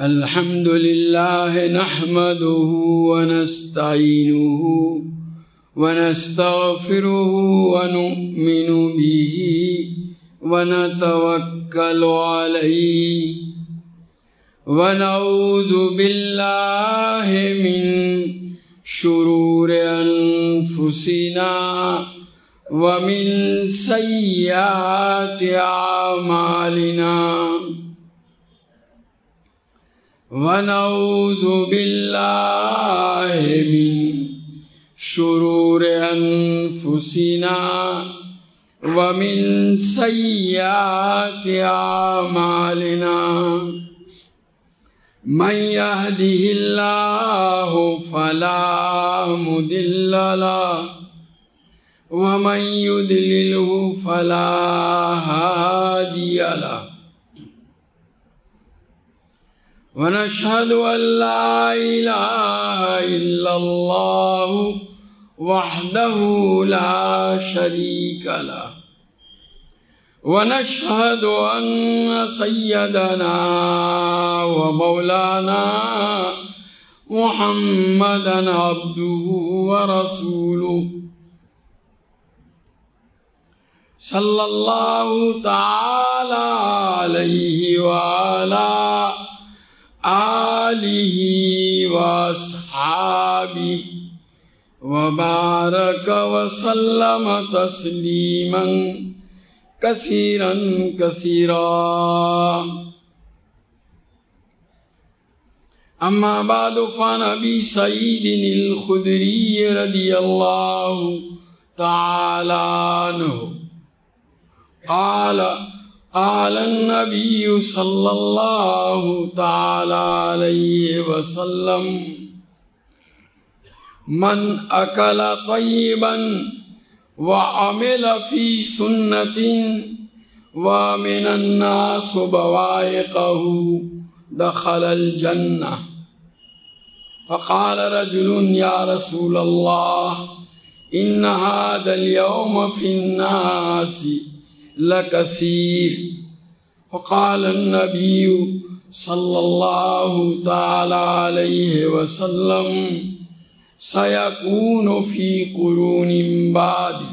الحمد لله نحمده ونستعينه ونستغفره ونؤمن به ونتوكل عليه ونعوذ بالله من شرور أنفسنا ومن سيئات أعمالنا ونعوذ بالله من شرور أنفسنا ومن سيئات أعمالنا من يهده الله فلا مضل له ومن يضلله فلا هادي له ونشهد أن لا إله إلا الله وحده لا شريك له ونشهد أن سيدنا ومولانا محمدا عبده ورسوله صلى الله تعالى عليه وعلى آلہ واصحابہ وبارک وسلم تسلیما کثیرا کثیرا اما بعد فعن ابی سعید الخدری رضی اللہ تعالی عنہ قال النبي صلى الله تعالى عليه وسلم من أكل طيبا وعمل في سنة ومن الناس بوائقه دخل الجنة فقال رجل يا رسول الله إن هذا اليوم في الناس لكثير فقال النبي صلى الله تعالى عليه وسلم سيكون في قرون بعد.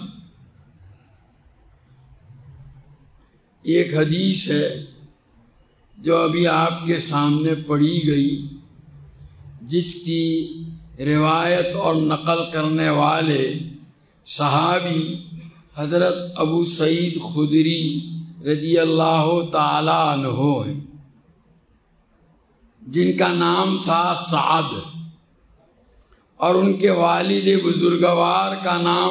ایک حدیث ہے جو ابھی آپ کے سامنے پڑھی گئی، جس کی روایت اور نقل کرنے والے صحابی حضرت ابو سعید خدری رضی اللہ تعالی عنہ ہیں، جن کا نام تھا سعد، اور ان کے والد بزرگوار کا نام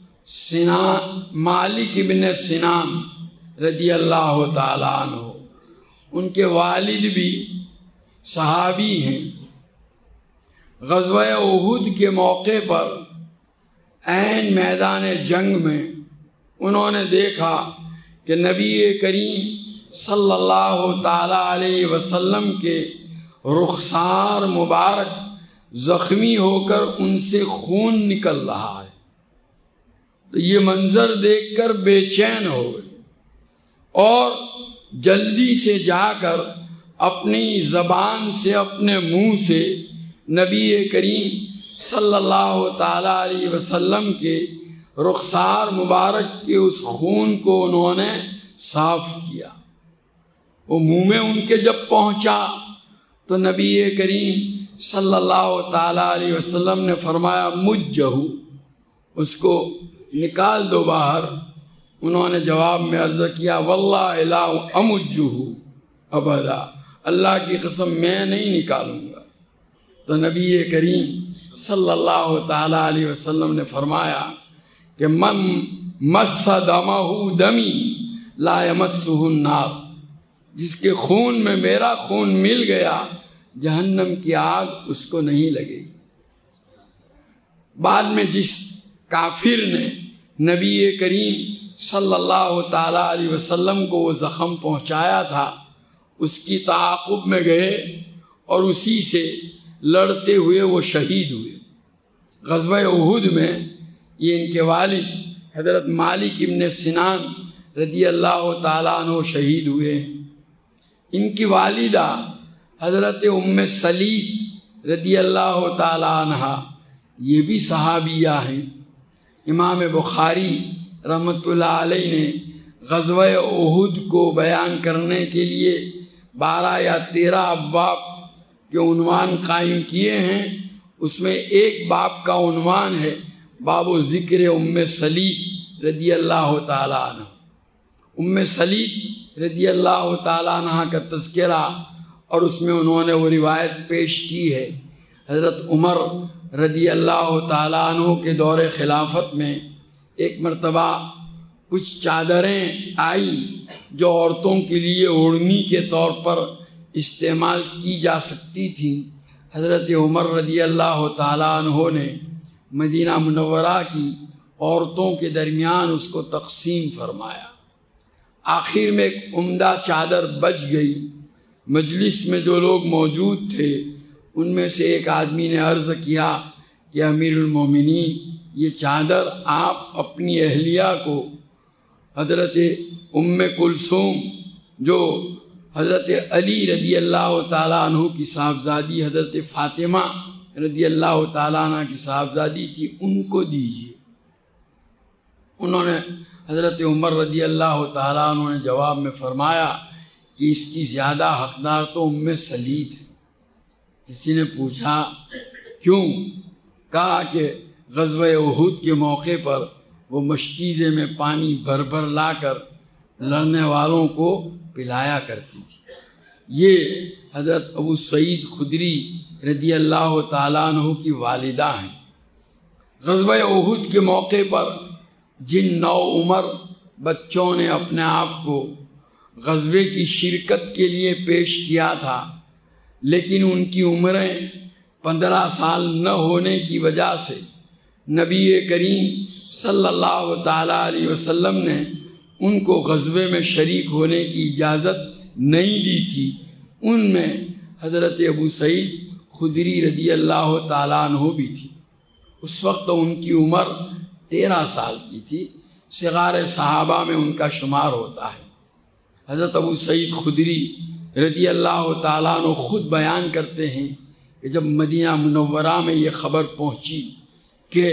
مالک ابن سنان رضی اللہ تعالی عنہ. ان کے والد بھی صحابی ہیں. غزوہ احد کے موقع پر عین میدان جنگ میں انہوں نے دیکھا کہ نبی کریم صلی اللہ تعالی علیہ وسلم کے رخسار مبارک زخمی ہو کر ان سے خون نکل رہا ہے. تو یہ منظر دیکھ کر بے چین ہو گئے اور جلدی سے جا کر اپنی زبان سے، اپنے منہ سے نبی کریم صلی اللہ تعالی علیہ وسلم کے رخسار مبارک کے اس خون کو انہوں نے صاف کیا. وہ منہ میں ان کے جب پہنچا تو نبی کریم صلی اللہ تعالی علیہ وسلم نے فرمایا مجھہ، اس کو نکال دو باہر. انہوں نے جواب میں عرض کیا واللہ لا امجہ ابدا، اللہ کی قسم میں نہیں نکالوں گا. تو نبی کریم صلی اللہ تعالی علیہ وسلم نے فرمایا کہ من مس دمہ دمی لا یمسہ النار، جس کے خون میں میرا خون مل گیا جہنم کی آگ اس کو نہیں لگے گی. بعد میں جس کافر نے نبی کریم صلی اللہ تعالی علیہ وسلم کو وہ زخم پہنچایا تھا، اس کی تعاقب میں گئے اور اسی سے لڑتے ہوئے وہ شہید ہوئے. غزوہ احد میں یہ ان کے والد حضرت مالک ابن سنان رضی اللہ تعالیٰ عنہ شہید ہوئے. ان کی والدہ حضرت ام سلیت رضی اللہ تعالیٰ عنہ، یہ بھی صحابیہ ہیں۔ امام بخاری رحمۃ اللہ علیہ نے غزوہ احد کو بیان کرنے کے لیے 12 یا 13 ابواب کے عنوان قائم کیے ہیں۔ اس میں ایک باب کا عنوان ہے باب و ذکر ام سلیت رضی اللہ تعالیٰ عنہ۔ ام سلیت رضی اللہ تعالیٰ عنہ کا تذکرہ، اور اس میں انہوں نے وہ روایت پیش کی ہے، حضرت عمر رضی اللہ تعالیٰ عنہ کے دور خلافت میں ایک مرتبہ کچھ چادریں آئیں جو عورتوں کے لیے اوڑھنی کے طور پر استعمال کی جا سکتی تھیں۔ حضرت عمر رضی اللہ تعالیٰ عنہ نے مدینہ منورہ کی عورتوں کے درمیان اس کو تقسیم فرمایا۔ آخر میں ایک عمدہ چادر بچ گئی۔ مجلس میں جو لوگ موجود تھے ان میں سے ایک آدمی نے عرض کیا کہ امیر المومنین، یہ چادر آپ اپنی اہلیہ کو، حضرت ام کلثوم جو حضرت علی رضی اللہ تعالیٰ عنہ کی صاحبزادی، حضرت فاطمہ رضی اللہ تعالیٰ عنہ کی صاحبزادی تھی، ان کو دیجیے۔ انہوں نے حضرت عمر رضی اللہ تعالیٰ عنہ نے جواب میں فرمایا کہ اس کی زیادہ حقدار تو ام سلیت ہے۔ کسی نے پوچھا کیوں؟ کہا کہ غزوہ احد کے موقع پر وہ مشکیزے میں پانی بھر بھر لا کر لڑنے والوں کو پلایا کرتی تھی۔ یہ حضرت ابو سعید خدری رضی اللہ تعالیٰ عنہ کی والدہ ہیں۔ غزوہ احد کے موقع پر جن نو عمر بچوں نے اپنے آپ کو غزوے کی شرکت کے لیے پیش کیا تھا، لیکن ان کی عمریں 15 سال نہ ہونے کی وجہ سے نبی کریم صلی اللہ تعالیٰ علیہ وسلم نے ان کو غزوے میں شریک ہونے کی اجازت نہیں دی تھی۔ ان میں حضرت ابو سعید خدری رضی اللہ تعالیٰ عنہ بھی تھی۔ اس وقت ان کی عمر 13 سال کی تھی، صغار صحابہ میں ان کا شمار ہوتا ہے۔ حضرت ابو سعید خدری رضی اللہ تعالیٰ عنہ خود بیان کرتے ہیں کہ جب مدینہ منورہ میں یہ خبر پہنچی کہ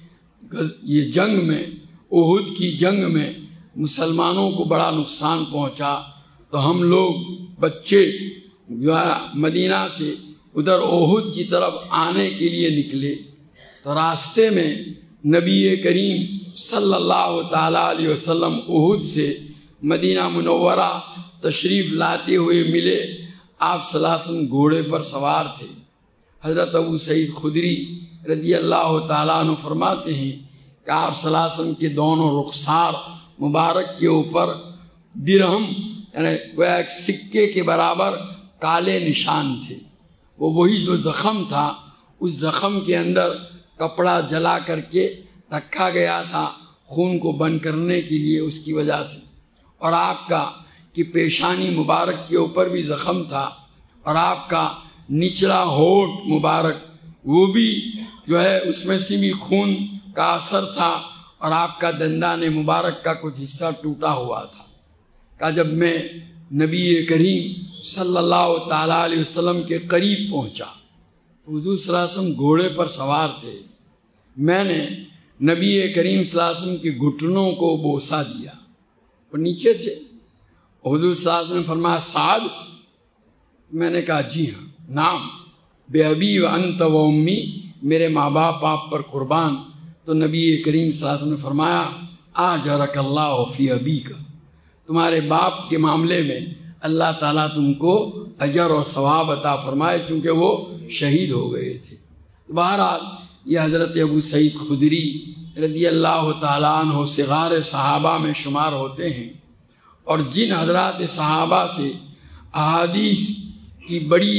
یہ جنگ میں، احد کی جنگ میں مسلمانوں کو بڑا نقصان پہنچا، تو ہم لوگ بچے جو ہے مدینہ سے ادھر احد کی طرف آنے کے لیے نکلے۔ تو راستے میں نبی کریم صلی اللہ تعالیٰ علیہ وسلم احد سے مدینہ منورہ تشریف لاتے ہوئے ملے۔ آپ صلی اللہ علیہ وسلم گھوڑے پر سوار تھے۔ حضرت ابو سعید خدری رضی اللہ تعالیٰ عنہ فرماتے ہیں کہ آپ صلی اللہ علیہ وسلم کے دونوں رخسار مبارک کے اوپر درہم، یعنی وہ ایک سکے کے برابر کالے نشان تھے۔ وہی جو زخم تھا، اس زخم کے اندر کپڑا جلا کر کے رکھا گیا تھا خون کو بند کرنے کے لیے، اس کی وجہ سے۔ اور آپ کا کہ پیشانی مبارک کے اوپر بھی زخم تھا، اور آپ کا نچلا ہونٹ مبارک وہ بھی جو ہے اس میں سے بھی خون کا اثر تھا، اور آپ کا دندان مبارک کا کچھ حصہ ٹوٹا ہوا تھا۔ کہ جب میں نبی کریم صلی اللہ تعالیٰ علیہ وسلم کے قریب پہنچا تو حضور صلی اللہ علیہ وسلم گھوڑے پر سوار تھے۔ میں نے نبی کریم صلی اللہ علیہ وسلم کے گھٹنوں کو بوسہ دیا، وہ نیچے تھے۔ حضور صلی اللہ علیہ وسلم نے فرمایا سعد؟ میں نے کہا جی ہاں، نام بے ابی و انت و امی، میرے ماں باپ آپ پر قربان۔ تو نبی کریم صلی اللہ علیہ وسلم نے فرمایا آجرک اللہ فی ابیک، تمہارے باپ کے معاملے میں اللہ تعالیٰ تم کو اجر اور ثواب عطا فرمائے، چونکہ وہ شہید ہو گئے تھے۔ بہرحال یہ حضرت ابو سعید خدری رضی اللہ تعالیٰ عنہ صغار صحابہ میں شمار ہوتے ہیں، اور جن حضرات صحابہ سے احادیث کی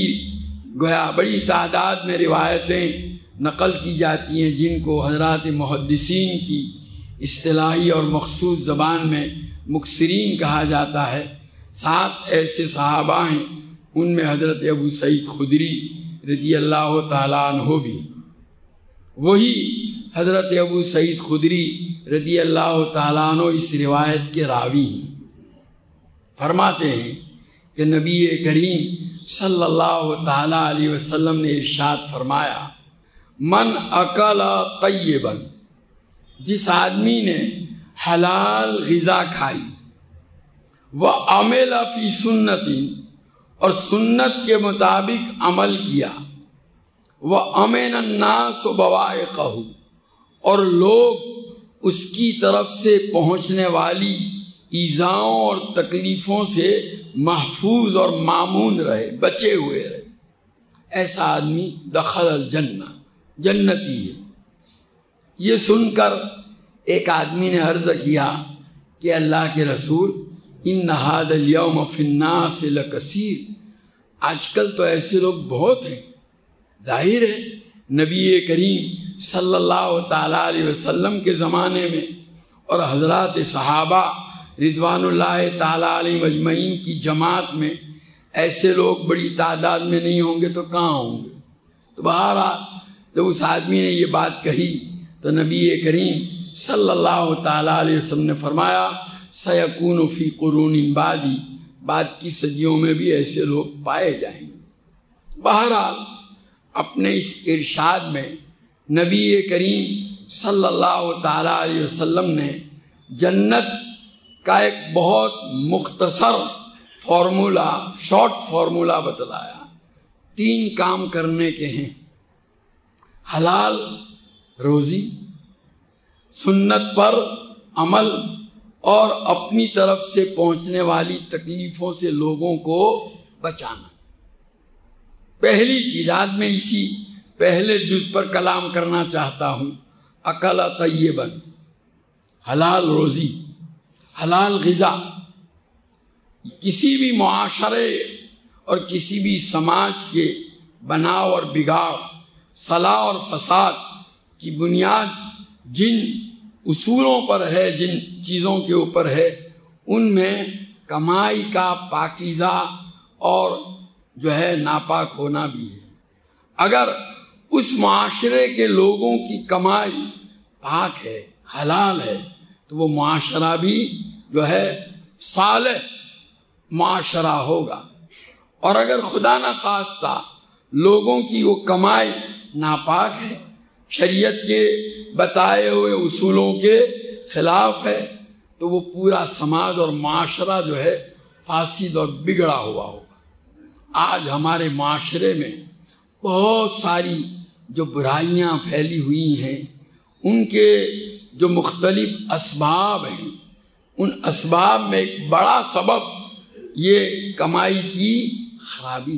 بڑی تعداد میں روایتیں نقل کی جاتی ہیں، جن کو حضرات محدثین کی اصطلاحی اور مخصوص زبان میں مکثرین کہا جاتا ہے، 7 ایسے صحابہ ہیں، ان میں حضرت ابو سعید خدری رضی اللہ تعالیٰ عنہ بھی۔ وہی حضرت ابو سعید خدری رضی اللہ تعالیٰ عنہ اس روایت کے راوی ہیں۔ فرماتے ہیں کہ نبی کریم صلی اللہ تعالی علیہ وسلم نے ارشاد فرمایا، من اکل طیبا، جس آدمی نے حلال غذا کھائی، وعمل فی سنتی، اور سنت کے مطابق عمل کیا، وامن الناس بوائقہ، اور لوگ اس کی طرف سے پہنچنے والی ایذاؤں اور تکلیفوں سے محفوظ اور مامون رہے، بچے ہوئے رہے، ایسا آدمی دخل الجنہ، جنتی ہے۔ یہ سن کر ایک آدمی نے عرض کیا کہ اللہ کے رسول، ان ھذا الیوم فی الناس لکثیر، آج کل تو ایسے لوگ بہت ہیں۔ ظاہر ہے نبی کریم صلی اللہ تعالیٰ علیہ وسلم کے زمانے میں اور حضرات صحابہ رضوان اللہ تعالیٰ علیہ مجمعین کی جماعت میں ایسے لوگ بڑی تعداد میں نہیں ہوں گے تو کہاں ہوں گے؟ تو بہرحال جب اس آدمی نے یہ بات کہی تو نبی کریم صلی اللہ تعالیٰ علیہ وسلم نے فرمایا، سیکون فی قرون بعدی، بعد کی صدیوں میں بھی ایسے لوگ پائے جائیں گے۔ بہرحال اپنے اس ارشاد میں نبی کریم صلی اللہ تعالیٰ علیہ وسلم نے جنت کا ایک بہت مختصر فارمولہ، شارٹ فارمولہ بتلایا۔ 3 کام کرنے کے ہیں، حلال روزی، سنت پر عمل، اور اپنی طرف سے پہنچنے والی تکلیفوں سے لوگوں کو بچانا۔ پہلی چیز، آج میں اسی پہلے جز پر کلام کرنا چاہتا ہوں، اکل طیبا، حلال روزی، حلال غذا۔ کسی بھی معاشرے اور کسی بھی سماج کے بناؤ اور بگاڑ، صلاح اور فساد کی بنیاد جن اصولوں پر ہے، جن چیزوں کے اوپر ہے، ان میں کمائی کا پاکیزہ اور جو ہے ناپاک ہونا بھی ہے۔ اگر اس معاشرے کے لوگوں کی کمائی پاک ہے، حلال ہے، تو وہ معاشرہ بھی جو ہے صالح معاشرہ ہوگا۔ اور اگر خدا نخواستہ لوگوں کی وہ کمائی ناپاک ہے، شریعت کے بتائے ہوئے اصولوں کے خلاف ہے، تو وہ پورا سماج اور معاشرہ جو ہے فاسد اور بگڑا ہوا ہوگا۔ آج ہمارے معاشرے میں بہت ساری جو برائیاں پھیلی ہوئی ہیں، ان کے جو مختلف اسباب ہیں، ان اسباب میں ایک بڑا سبب یہ کمائی کی خرابی۔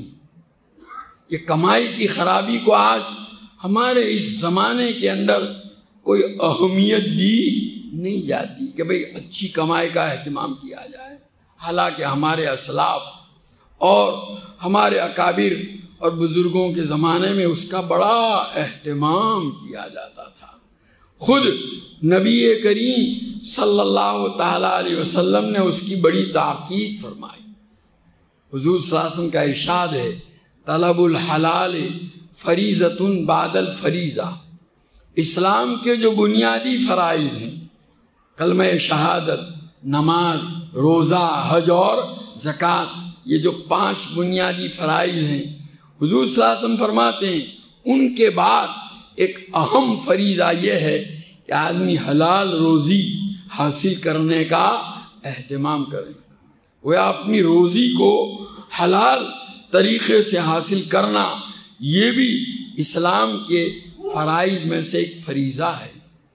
یہ کمائی کی خرابی کو آج ہمارے اس زمانے کے اندر کوئی اہمیت دی نہیں جاتی کہ بھئی اچھی کمائی کا اہتمام کیا جائے، حالانکہ ہمارے اسلاف اور ہمارے اکابر اور بزرگوں کے زمانے میں اس کا بڑا اہتمام کیا جاتا تھا۔ خود نبی کریم صلی اللہ تعالیٰ علیہ وسلم نے اس کی بڑی تاکید فرمائی۔ حضور صلی اللہ علیہ وسلم کا ارشاد ہے، طلب الحلال فریضۃ بعد الفریضہ۔ اسلام کے جو بنیادی فرائض ہیں، کلمہ شہادت، نماز، روزہ، حج اور زکوٰۃ، یہ جو 5 بنیادی فرائض ہیں، حضور صلی اللہ علیہ وسلم فرماتے ہیں ان کے بعد ایک اہم فریضہ یہ ہے کہ آدمی حلال روزی حاصل کرنے کا اہتمام کرے۔ وہ اپنی روزی کو حلال طریقے سے حاصل کرنا، یہ بھی اسلام کے فرائض میں سے ایک فریضہ ہے،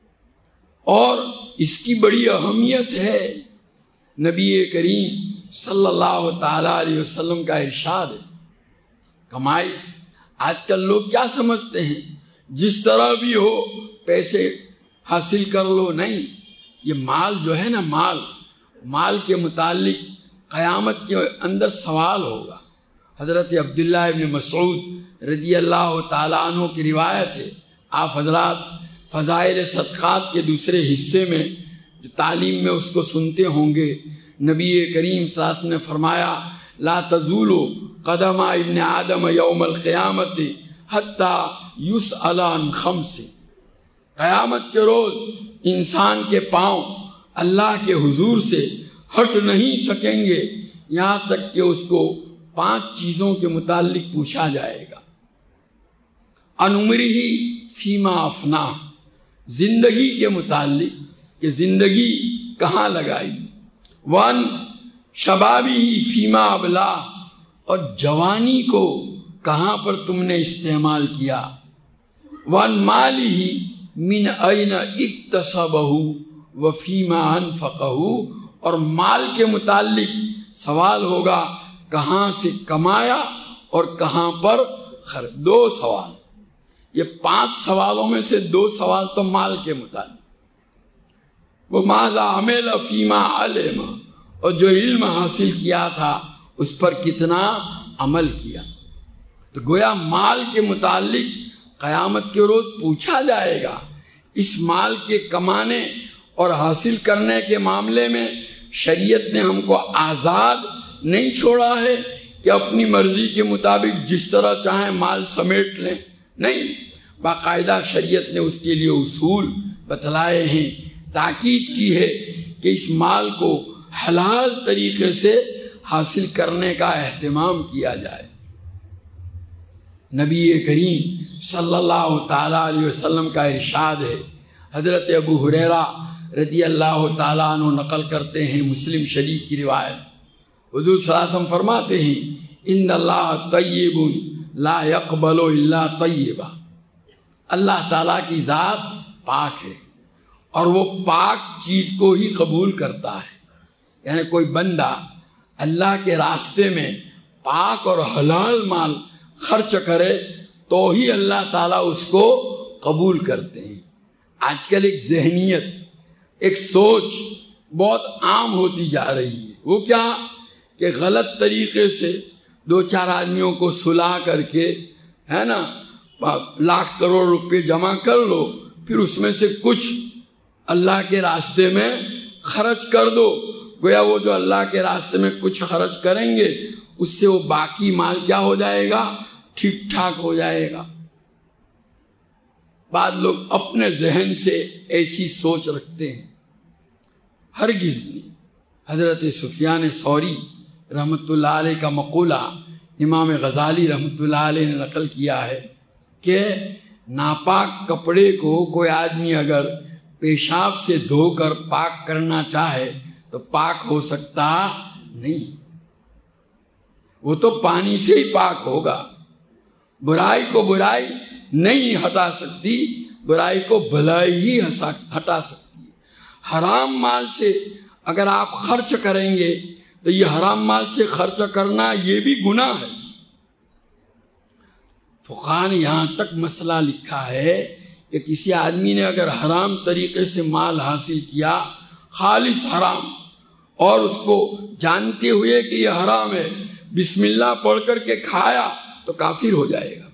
اور اس کی بڑی اہمیت ہے۔ نبی کریم صلی اللہ تعالیٰ علیہ وسلم کا ارشاد ہے، کمائی آج کل لوگ کیا سمجھتے ہیں، جس طرح بھی ہو پیسے حاصل کر لو۔ نہیں، یہ مال جو ہے نا، مال کے متعلق قیامت کے اندر سوال ہوگا۔ حضرت عبداللہ ابن مسعود رضی اللہ تعالیٰ عنہ کی روایت ہے، آپ حضرات فضائل صدقات کے دوسرے حصے میں جو تعلیم میں اس کو سنتے ہوں گے، نبی کریم صلی اللہ علیہ وسلم نے فرمایا، لا تزول قدم ابن آدم یوم القیامت حتی یسأل عن 5۔ قیامت کے روز انسان کے پاؤں اللہ کے حضور سے ہٹ نہیں سکیں گے یہاں تک کہ اس کو 5 چیزوں کے متعلق پوچھا جائے گا۔ عن عمرہ فیما افنا، زندگی کے متعلق کہ زندگی کہاں لگائی، وان شبابی فیما ابلا، اور جوانی کو کہاں پر تم نے استعمال کیا، وان مالی من این اکتسبہ وفیما انفقہ، اور مال کے متعلق سوال ہوگا کہاں سے کمایا اور کہاں پر خرچ۔ 2 سوال، یہ 5 سوالوں میں سے 2 سوال تو مال کے متعلق، وہ ماذا عمل فیما علم، اور جو علم حاصل کیا تھا اس پر کتنا عمل کیا۔ تو گویا مال کے متعلق قیامت کے روز پوچھا جائے گا۔ اس مال کے کمانے اور حاصل کرنے کے معاملے میں شریعت نے ہم کو آزاد نہیں چھوڑا ہے کہ اپنی مرضی کے مطابق جس طرح چاہیں مال سمیٹ لیں، نہیں، باقاعدہ شریعت نے اس کے لیے اصول بتلائے ہیں، تاکید کی ہے کہ اس مال کو حلال طریقے سے حاصل کرنے کا اہتمام کیا جائے۔ نبی کریم صلی اللہ تعالیٰ علیہ وسلم کا ارشاد ہے، حضرت ابو ہریرہ رضی اللہ تعالیٰ عنہ نقل کرتے ہیں، مسلم شریف کی روایت، حضور صلی اللہ علیہ وسلم فرماتے ہیں ان اللہ طیب لا يقبل الا طیبا، اللہ تعالیٰ کی ذات پاک ہے اور وہ پاک چیز کو ہی قبول کرتا ہے۔ یعنی کوئی بندہ اللہ کے راستے میں پاک اور حلال مال خرچ کرے تو ہی اللہ تعالیٰ اس کو قبول کرتے ہیں۔ آج کل ایک ذہنیت، ایک سوچ بہت عام ہوتی جا رہی ہے، وہ کیا کہ غلط طریقے سے 2-4 آدمیوں کو سلا کر کے، ہے نا، لاکھ کروڑ روپے جمع کر لو، پھر اس میں سے کچھ اللہ کے راستے میں خرچ کر دو۔ گویا وہ جو اللہ کے راستے میں کچھ خرچ کریں گے اس سے وہ باقی مال کیا ہو جائے گا، ٹھیک ٹھاک ہو جائے گا۔ بعض لوگ اپنے ذہن سے ایسی سوچ رکھتے ہیں، ہرگز نہیں۔ حضرت سفیان ثوری رحمۃ اللہ علیہ کا مقولہ امام غزالی رحمۃ اللہ علیہ نے نقل کیا ہے کہ ناپاک کپڑے کو کوئی آدمی اگر پیشاب سے دھو کر پاک کرنا چاہے تو پاک ہو سکتا نہیں، وہ تو پانی سے ہی پاک ہوگا۔ برائی کو برائی نہیں ہٹا سکتی، برائی کو بھلائی ہی ہٹا سکتی ہے۔ حرام مال سے اگر آپ خرچ کریں گے تو یہ حرام مال سے خرچ کرنا یہ بھی گناہ ہے۔ فقہاء نے یہاں تک مسئلہ لکھا ہے کہ کسی آدمی نے اگر حرام طریقے سے مال حاصل کیا، خالص حرام، اور اس کو جانتے ہوئے کہ یہ حرام ہے بسم اللہ پڑھ کر کے کھایا تو کافر ہو جائے گا۔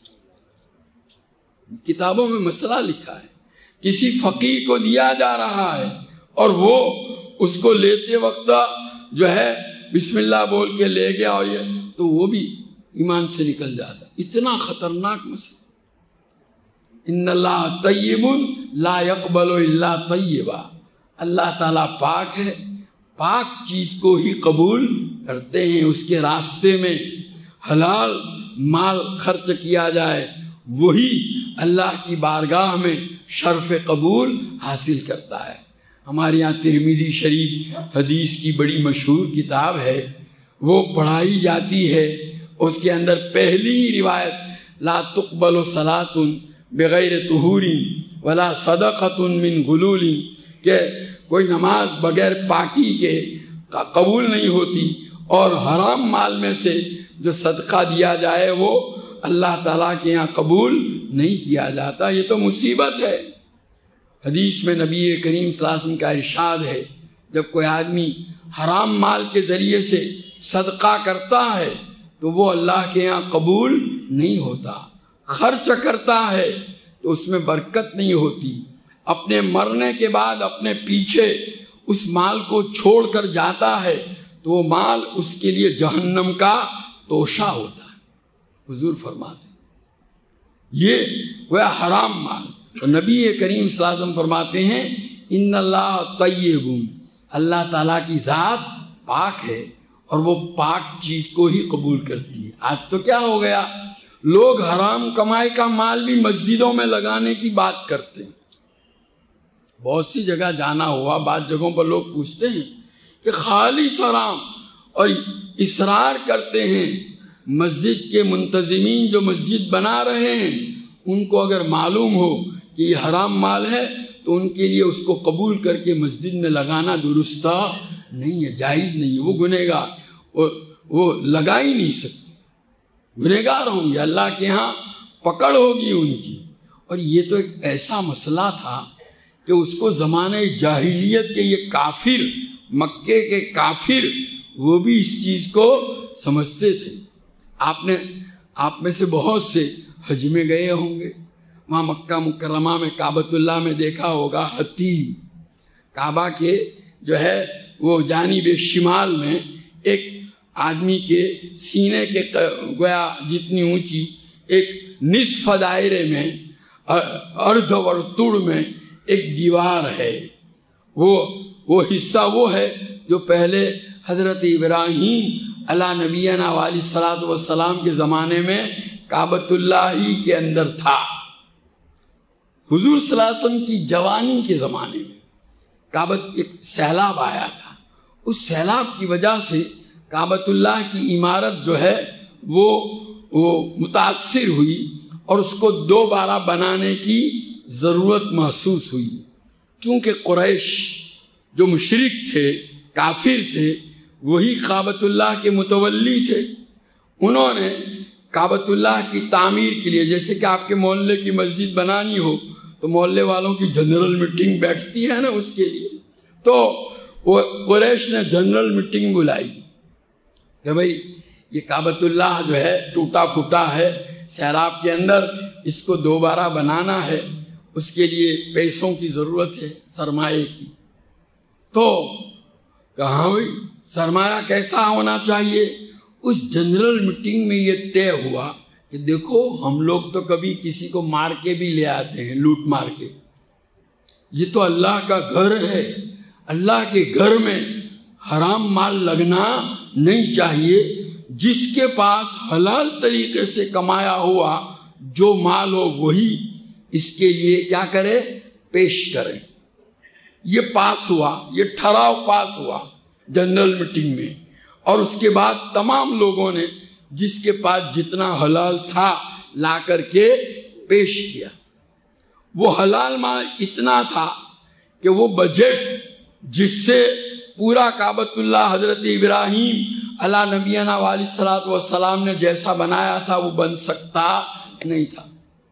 کتابوں میں مسئلہ لکھا ہے، کسی فقیر کو دیا جا رہا ہے اور وہ اس کو لیتے وقت جو ہے بسم اللہ بول کے لے گیا، اور یہ تو وہ بھی ایمان سے نکل جاتا۔ اتنا خطرناک مسئلہ۔ ان اللہ طیب لا يقبل الا طیبا، اللہ تعالیٰ پاک ہے، پاک چیز کو ہی قبول کرتے ہیں۔ اس کے راستے میں حلال مال خرچ کیا جائے وہی اللہ کی بارگاہ میں شرف قبول حاصل کرتا ہے۔ ہمارے یہاں ترمذی شریف حدیث کی بڑی مشہور کتاب ہے، وہ پڑھائی جاتی ہے۔ اس کے اندر پہلی ہی روایت لا تقبل صلاۃ بغیر طہور ولا صدقۃ من غلول، کہ کوئی نماز بغیر پاکی کے قبول نہیں ہوتی، اور حرام مال میں سے جو صدقہ دیا جائے وہ اللہ تعالیٰ کے یہاں قبول نہیں کیا جاتا۔ یہ تو مصیبت ہے۔ حدیث میں نبی کریم صلی اللہ علیہ وسلم کا ارشاد ہے، جب کوئی آدمی حرام مال کے ذریعے سے صدقہ کرتا ہے تو وہ اللہ کے یہاں قبول نہیں ہوتا۔ خرچ کرتا ہے تو اس میں برکت نہیں ہوتی۔ اپنے مرنے کے بعد اپنے پیچھے اس مال کو چھوڑ کر جاتا ہے تو وہ مال اس کے لیے جہنم کا توشہ ہوتا ہے۔ حضور فرماتے ہیں یہ وہ حرام مال۔ تو نبی کریم صلی اللہ علیہ وسلم فرماتے ہیں ان اللہ طیب، اللہ تعالیٰ کی ذات پاک ہے اور وہ پاک چیز کو ہی قبول کرتی ہے۔ آج تو کیا ہو گیا، لوگ حرام کمائی کا مال بھی مسجدوں میں لگانے کی بات کرتے ہیں۔ بہت سی جگہ جانا ہوا، بعض جگہوں پر لوگ پوچھتے ہیں کہ خالص حرام، اور اصرار کرتے ہیں مسجد کے منتظمین جو مسجد بنا رہے ہیں ان کو اگر معلوم ہو کہ یہ حرام مال ہے تو ان کے لیے اس کو قبول کر کے مسجد میں لگانا درست نہیں ہے، جائز نہیں ہے، وہ گنہگار، وہ لگا ہی نہیں سکتے، گنہگار ہوں گے، اللہ کے ہاں پکڑ ہوگی ان کی۔ اور یہ تو ایک ایسا مسئلہ تھا کہ اس کو زمانہ جاہلیت کے یہ کافر، مکے کے کافر، وہ بھی اس چیز کو سمجھتے تھے۔ آپ میں سے بہت سے حج میں گئے ہوں گے، وہاں مکہ مکرمہ میں کعبۃ اللہ میں دیکھا ہوگا حتیم، کعبہ کے جو ہے وہ جانب شمال میں ایک آدمی کے سینے کے گویا جتنی اونچی ایک نصف دائرے میں اردھ ورتوڑ میں ایک دیوار ہے، وہ حصہ وہ ہے جو پہلے حضرت ابراہیم علیہ نبینا علیہ الصلوۃ والسلام کے زمانے میں کعبۃ اللہ ہی کے اندر تھا۔ حضور صلی اللہ علیہ وسلم کی جوانی کے زمانے میں ایک سیلاب آیا تھا، اس سیلاب کی وجہ سے کعبۃ اللہ کی عمارت جو ہے وہ متاثر ہوئی اور اس کو دوبارہ بنانے کی ضرورت محسوس ہوئی، کیونکہ قریش جو مشرک تھے، کافر تھے، وہی کعبۃ اللہ کے متولی تھے۔ انہوں نے کعبۃ اللہ کی تعمیر کے لیے، جیسے کہ آپ کے محلے کی مسجد بنانی ہو تو محلے والوں کی جنرل میٹنگ بیٹھتی ہے نا، اس کے لیے تو وہ قریش نے جنرل میٹنگ بلائی کہ بھئی یہ کعبۃ اللہ جو ہے ٹوٹا پھوٹا ہے سیلاب کے اندر، اس کو دوبارہ بنانا ہے، اس کے لیے پیسوں کی ضرورت ہے، سرمایہ کی۔ تو کہاں ہوئی سرمایہ کیسا ہونا چاہیے؟ اس جنرل میٹنگ میں یہ طے ہوا کہ دیکھو ہم لوگ تو کبھی کسی کو مار کے بھی لے آتے ہیں، لوٹ مار کے، یہ تو اللہ کا گھر ہے، اللہ کے گھر میں حرام مال لگنا نہیں چاہیے، جس کے پاس حلال طریقے سے کمایا ہوا جو مال ہو وہی اس کے لیے کیا کرے، پیش کرے۔ یہ پاس ہوا، یہ ٹھراؤ پاس ہوا جنرل میٹنگ میں، اور اس کے بعد تمام لوگوں نے جس کے پاس جتنا حلال تھا لا کر کے پیش کیا۔ وہ حلال مال اتنا تھا کہ وہ بجٹ جس سے پورا کعبۃ اللہ حضرت ابراہیم علیہ نبینا علیہ الصلوۃ والسلام نے جیسا بنایا تھا وہ بن سکتا نہیں تھا،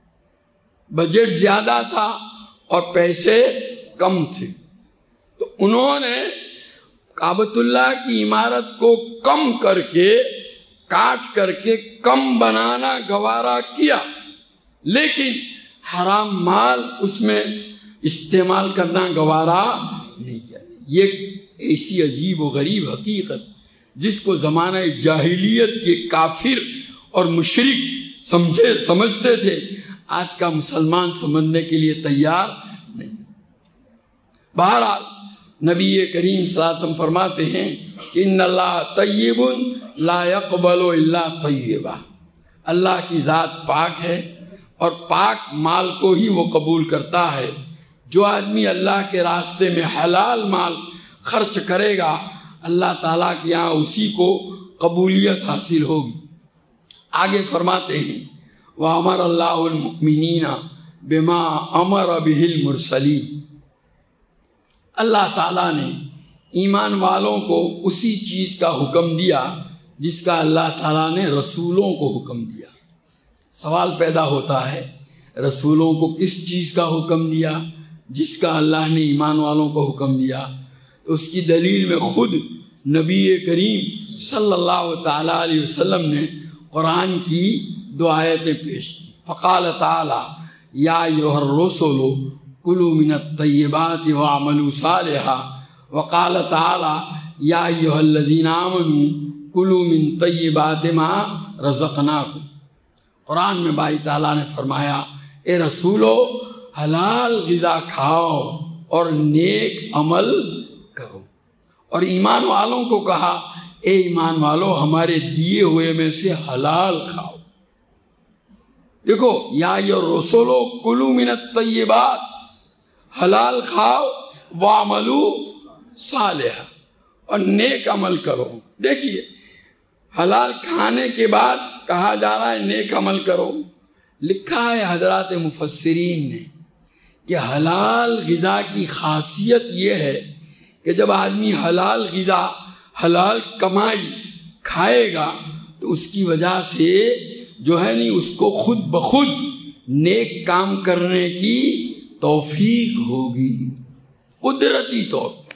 بجٹ زیادہ تھا اور پیسے کم تھے۔ تو انہوں نے کعبۃ اللہ کی عمارت کو کم کر کے، کاٹ کر کے کم بنانا گوارا کیا، لیکن حرام مال اس میں استعمال کرنا گوارا نہیں کیا۔ یہ ایسی عجیب و غریب حقیقت جس کو زمانہ جاہلیت کے کافر اور مشرک سمجھتے تھے، آج کا مسلمان سمجھنے کے لیے تیار نہیں۔ بہرحال نبی کریم صلی اللہ علیہ وسلم فرماتے ہیں کہ ان اللہ طیب لا يقبل الا طیبا، اللہ کی ذات پاک ہے اور پاک مال کو ہی وہ قبول کرتا ہے۔ جو آدمی اللہ کے راستے میں حلال مال خرچ کرے گا اللہ تعالیٰ کے یہاں اسی کو قبولیت حاصل ہوگی۔ آگے فرماتے ہیں وَأَمَرَ اللَّهُ الْمُؤْمِنِينَ بِمَا أَمَرَ بِهِ الْمُرْسَلِينَ، اللہ تعالیٰ نے ایمان والوں کو اسی چیز کا حکم دیا جس کا اللہ تعالیٰ نے رسولوں کو حکم دیا۔ سوال پیدا ہوتا ہے رسولوں کو کس چیز کا حکم دیا جس کا اللہ نے ایمان والوں کو حکم دیا؟ تو اس کی دلیل میں خود نبی کریم صلی اللہ تعالیٰ علیہ وسلم نے قرآن کی دو آیتیں پیش کی۔ فقال تعالیٰ یا ایھا الرسل کلوا من الطیبات واعملوا صالحا، وقال تعالیٰ یا ایھا الذین آمنوا کلوا من طیبات ما رزقناکم۔ قرآن میں باری تعالیٰ نے فرمایا اے رسولو حلال غذا کھاؤ اور نیک عمل کرو، اور ایمان والوں کو کہا اے ایمان والو ہمارے دیے ہوئے میں سے حلال کھاؤ. دیکھو یا رسولو کلوا من الطیبات، حلال کھاؤ وعملوا صالحا، اور نیک عمل کرو. دیکھیے حلال کھانے کے بعد کہا جا رہا ہے نیک عمل کرو. لکھا ہے حضرات مفسرین نے کہ حلال غذا کی خاصیت یہ ہے کہ جب آدمی حلال غذا، حلال کمائی کھائے گا تو اس کی وجہ سے جو ہے نہیں اس کو خود بخود نیک کام کرنے کی توفیق ہوگی قدرتی طور پر.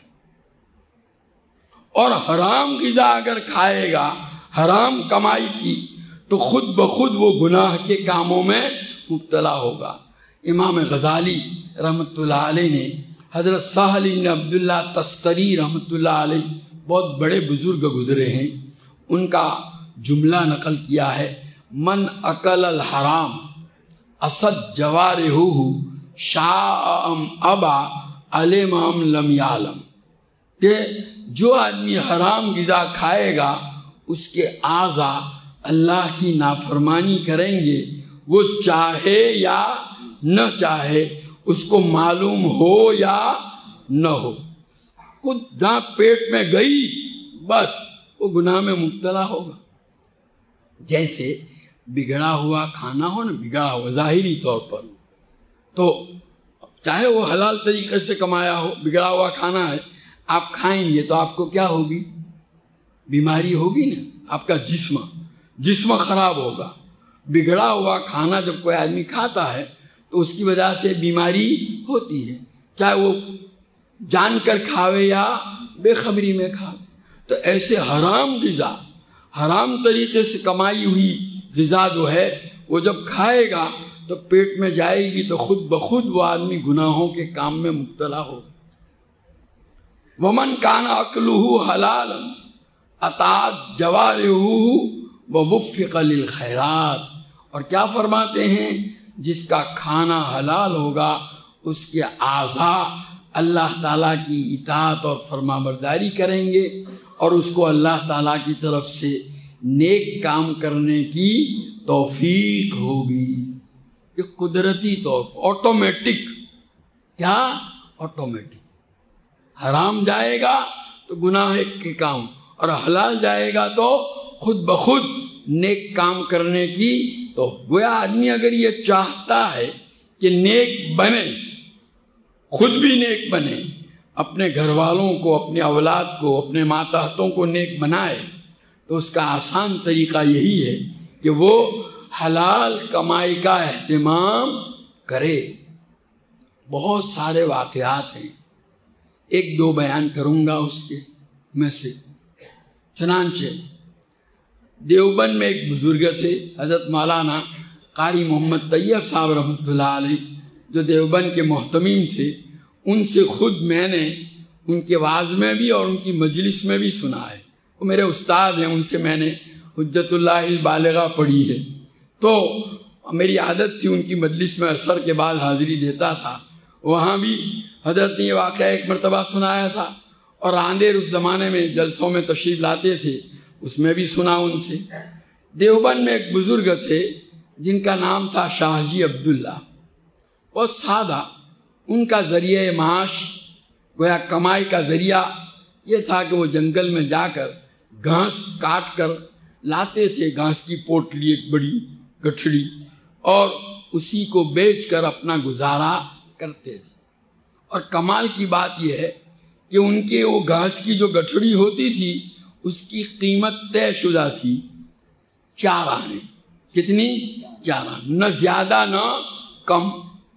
اور حرام غذا اگر کھائے گا، حرام کمائی کی، تو خود بخود وہ گناہ کے کاموں میں مبتلا ہوگا. امام غزالی رحمۃ اللہ علیہ نے حضرت سہل بن عبداللہ تستری رحمۃ اللہ علیہ، بہت بڑے بزرگ گزرے ہیں، ان کا جملہ نقل کیا ہے: من اکل الحرام اسد جوارہ شاء ام ابا علم ام لم یعلم، کہ جو آدمی حرام غذا کھائے گا اس کے اعضاء اللہ کی نافرمانی کریں گے، وہ چاہے یا نہ چاہے، اس کو معلوم ہو یا نہ ہو. خود جہاں پیٹ میں گئی بس وہ گناہ میں مبتلا ہوگا. جیسے بگڑا ہوا کھانا ہو نا، بگڑا ہوا ظاہری طور پر، تو چاہے وہ حلال طریقے سے کمایا ہو، بگڑا ہوا کھانا ہے، آپ کھائیں گے تو آپ کو کیا ہوگی؟ بیماری ہوگی نا. آپ کا جسم خراب ہوگا. بگڑا ہوا کھانا جب کوئی آدمی کھاتا ہے تو اس کی وجہ سے بیماری ہوتی ہے، چاہے وہ جان کر کھاوے یا بے خبری میں کھاوے. تو ایسے حرام غذا، حرام طریقے سے کمائی ہوئی غذا جو ہے وہ جب کھائے گا تو پیٹ میں جائے گی تو خود بخود وہ آدمی گناہوں کے کام میں مبتلا ہوگا. ومن کان اکلہ حلالا اطاعت جوارحہ ووفق للخیرات، اور کیا فرماتے ہیں؟ جس کا کھانا حلال ہوگا اس کے اعضاء اللہ تعالیٰ کی اطاعت اور فرما برداری کریں گے، اور اس کو اللہ تعالیٰ کی طرف سے نیک کام کرنے کی توفیق ہوگی. یہ قدرتی طور پر آٹومیٹک، کیا آٹومیٹک. حرام جائے گا تو گناہ کے کام، اور حلال جائے گا تو خود بخود نیک کام کرنے کی. تو گویا آدمی اگر یہ چاہتا ہے کہ نیک بنے، خود بھی نیک بنے، اپنے گھر والوں کو، اپنے اولاد کو، اپنے ماتحتوں کو نیک بنائے، تو اس کا آسان طریقہ یہی ہے کہ وہ حلال کمائی کا اہتمام کرے. بہت سارے واقعات ہیں، ایک دو بیان کروں گا اس کے میں سے. چنانچہ دیوبند میں ایک بزرگ تھے حضرت مولانا قاری محمد طیب صاحب رحمۃ اللہ علیہ، جو دیوبند کے محتمیم تھے. ان سے خود میں نے ان کے وعظ میں بھی اور ان کی مجلس میں بھی سنا ہے. وہ میرے استاد ہیں، ان سے میں نے حجت اللہ البالغہ پڑھی ہے. تو میری عادت تھی ان کی مجلس میں عصر کے بعد حاضری دیتا تھا. وہاں بھی حضرت نے یہ واقعہ ایک مرتبہ سنایا تھا، اور آندھیر اس زمانے میں جلسوں میں تشریف لاتے تھے، اس میں بھی سنا ان سے. دیوبند میں ایک بزرگ تھے جن کا نام تھا شاہ جی عبداللہ. بہت سادہ، ان کا ذریعہ معاش، گویا کمائی کا ذریعہ یہ تھا کہ وہ جنگل میں جا کر گھاس کاٹ کر لاتے تھے، گھاس کی پوٹلی ایک بڑی گٹھڑی، اور اسی کو بیچ کر اپنا گزارا کرتے تھے. اور کمال کی بات یہ ہے کہ ان کے وہ گھاس کی جو گٹھڑی ہوتی تھی اس کی قیمت طے شدہ تھی، 4 آنے. کتنی؟ 4 آنے، نہ زیادہ نہ کم.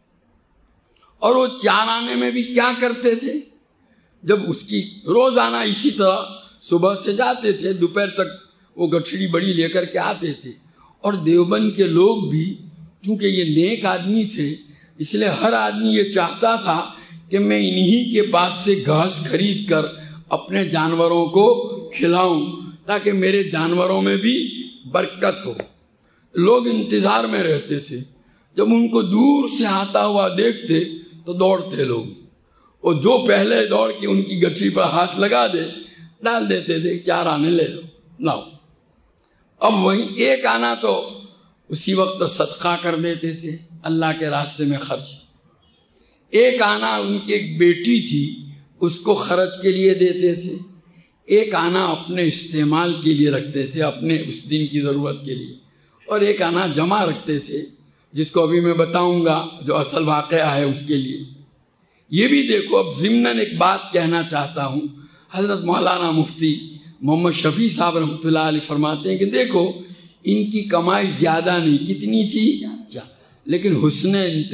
اور وہ 4 آنے میں بھی کیا کرتے تھے؟ جب اس کی روزانہ اسی طرح صبح سے جاتے تھے، دوپہر تک وہ گٹھڑی بڑی لے کر کے آتے تھے. اور دیوبند کے لوگ بھی چونکہ یہ نیک آدمی تھے، اس لیے ہر آدمی یہ چاہتا تھا کہ میں انہی کے پاس سے گھاس خرید کر اپنے جانوروں کو کھلاؤں تاکہ میرے جانوروں میں بھی برکت ہو. لوگ انتظار میں رہتے تھے، جب ان کو دور سے آتا ہوا دیکھتے تو دوڑتے لوگ. اور جو پہلے دوڑ کے ان کی گٹھڑی پر ہاتھ لگا دے ڈال دیتے تھے 4 آنے لے لو لاؤ. اب وہیں 1 آنا تو اسی وقت صدقہ کر دیتے تھے اللہ کے راستے میں خرچ. 1 آنا ان کی ایک بیٹی تھی اس کو خرچ کے لیے دیتے تھے. 1 آنا اپنے استعمال کے لیے رکھتے تھے اپنے اس دن کی ضرورت کے لیے. اور 1 آنا جمع رکھتے تھے جس کو ابھی میں بتاؤں گا جو اصل واقعہ ہے اس کے لیے. یہ بھی دیکھو. اب ضمناً ایک بات کہنا چاہتا ہوں. حضرت مولانا مفتی محمد شفیع صاحب رحمۃ اللہ علیہ فرماتے ہیں کہ دیکھو ان کی کمائی زیادہ نہیں، کتنی تھی؟ لیکن حسن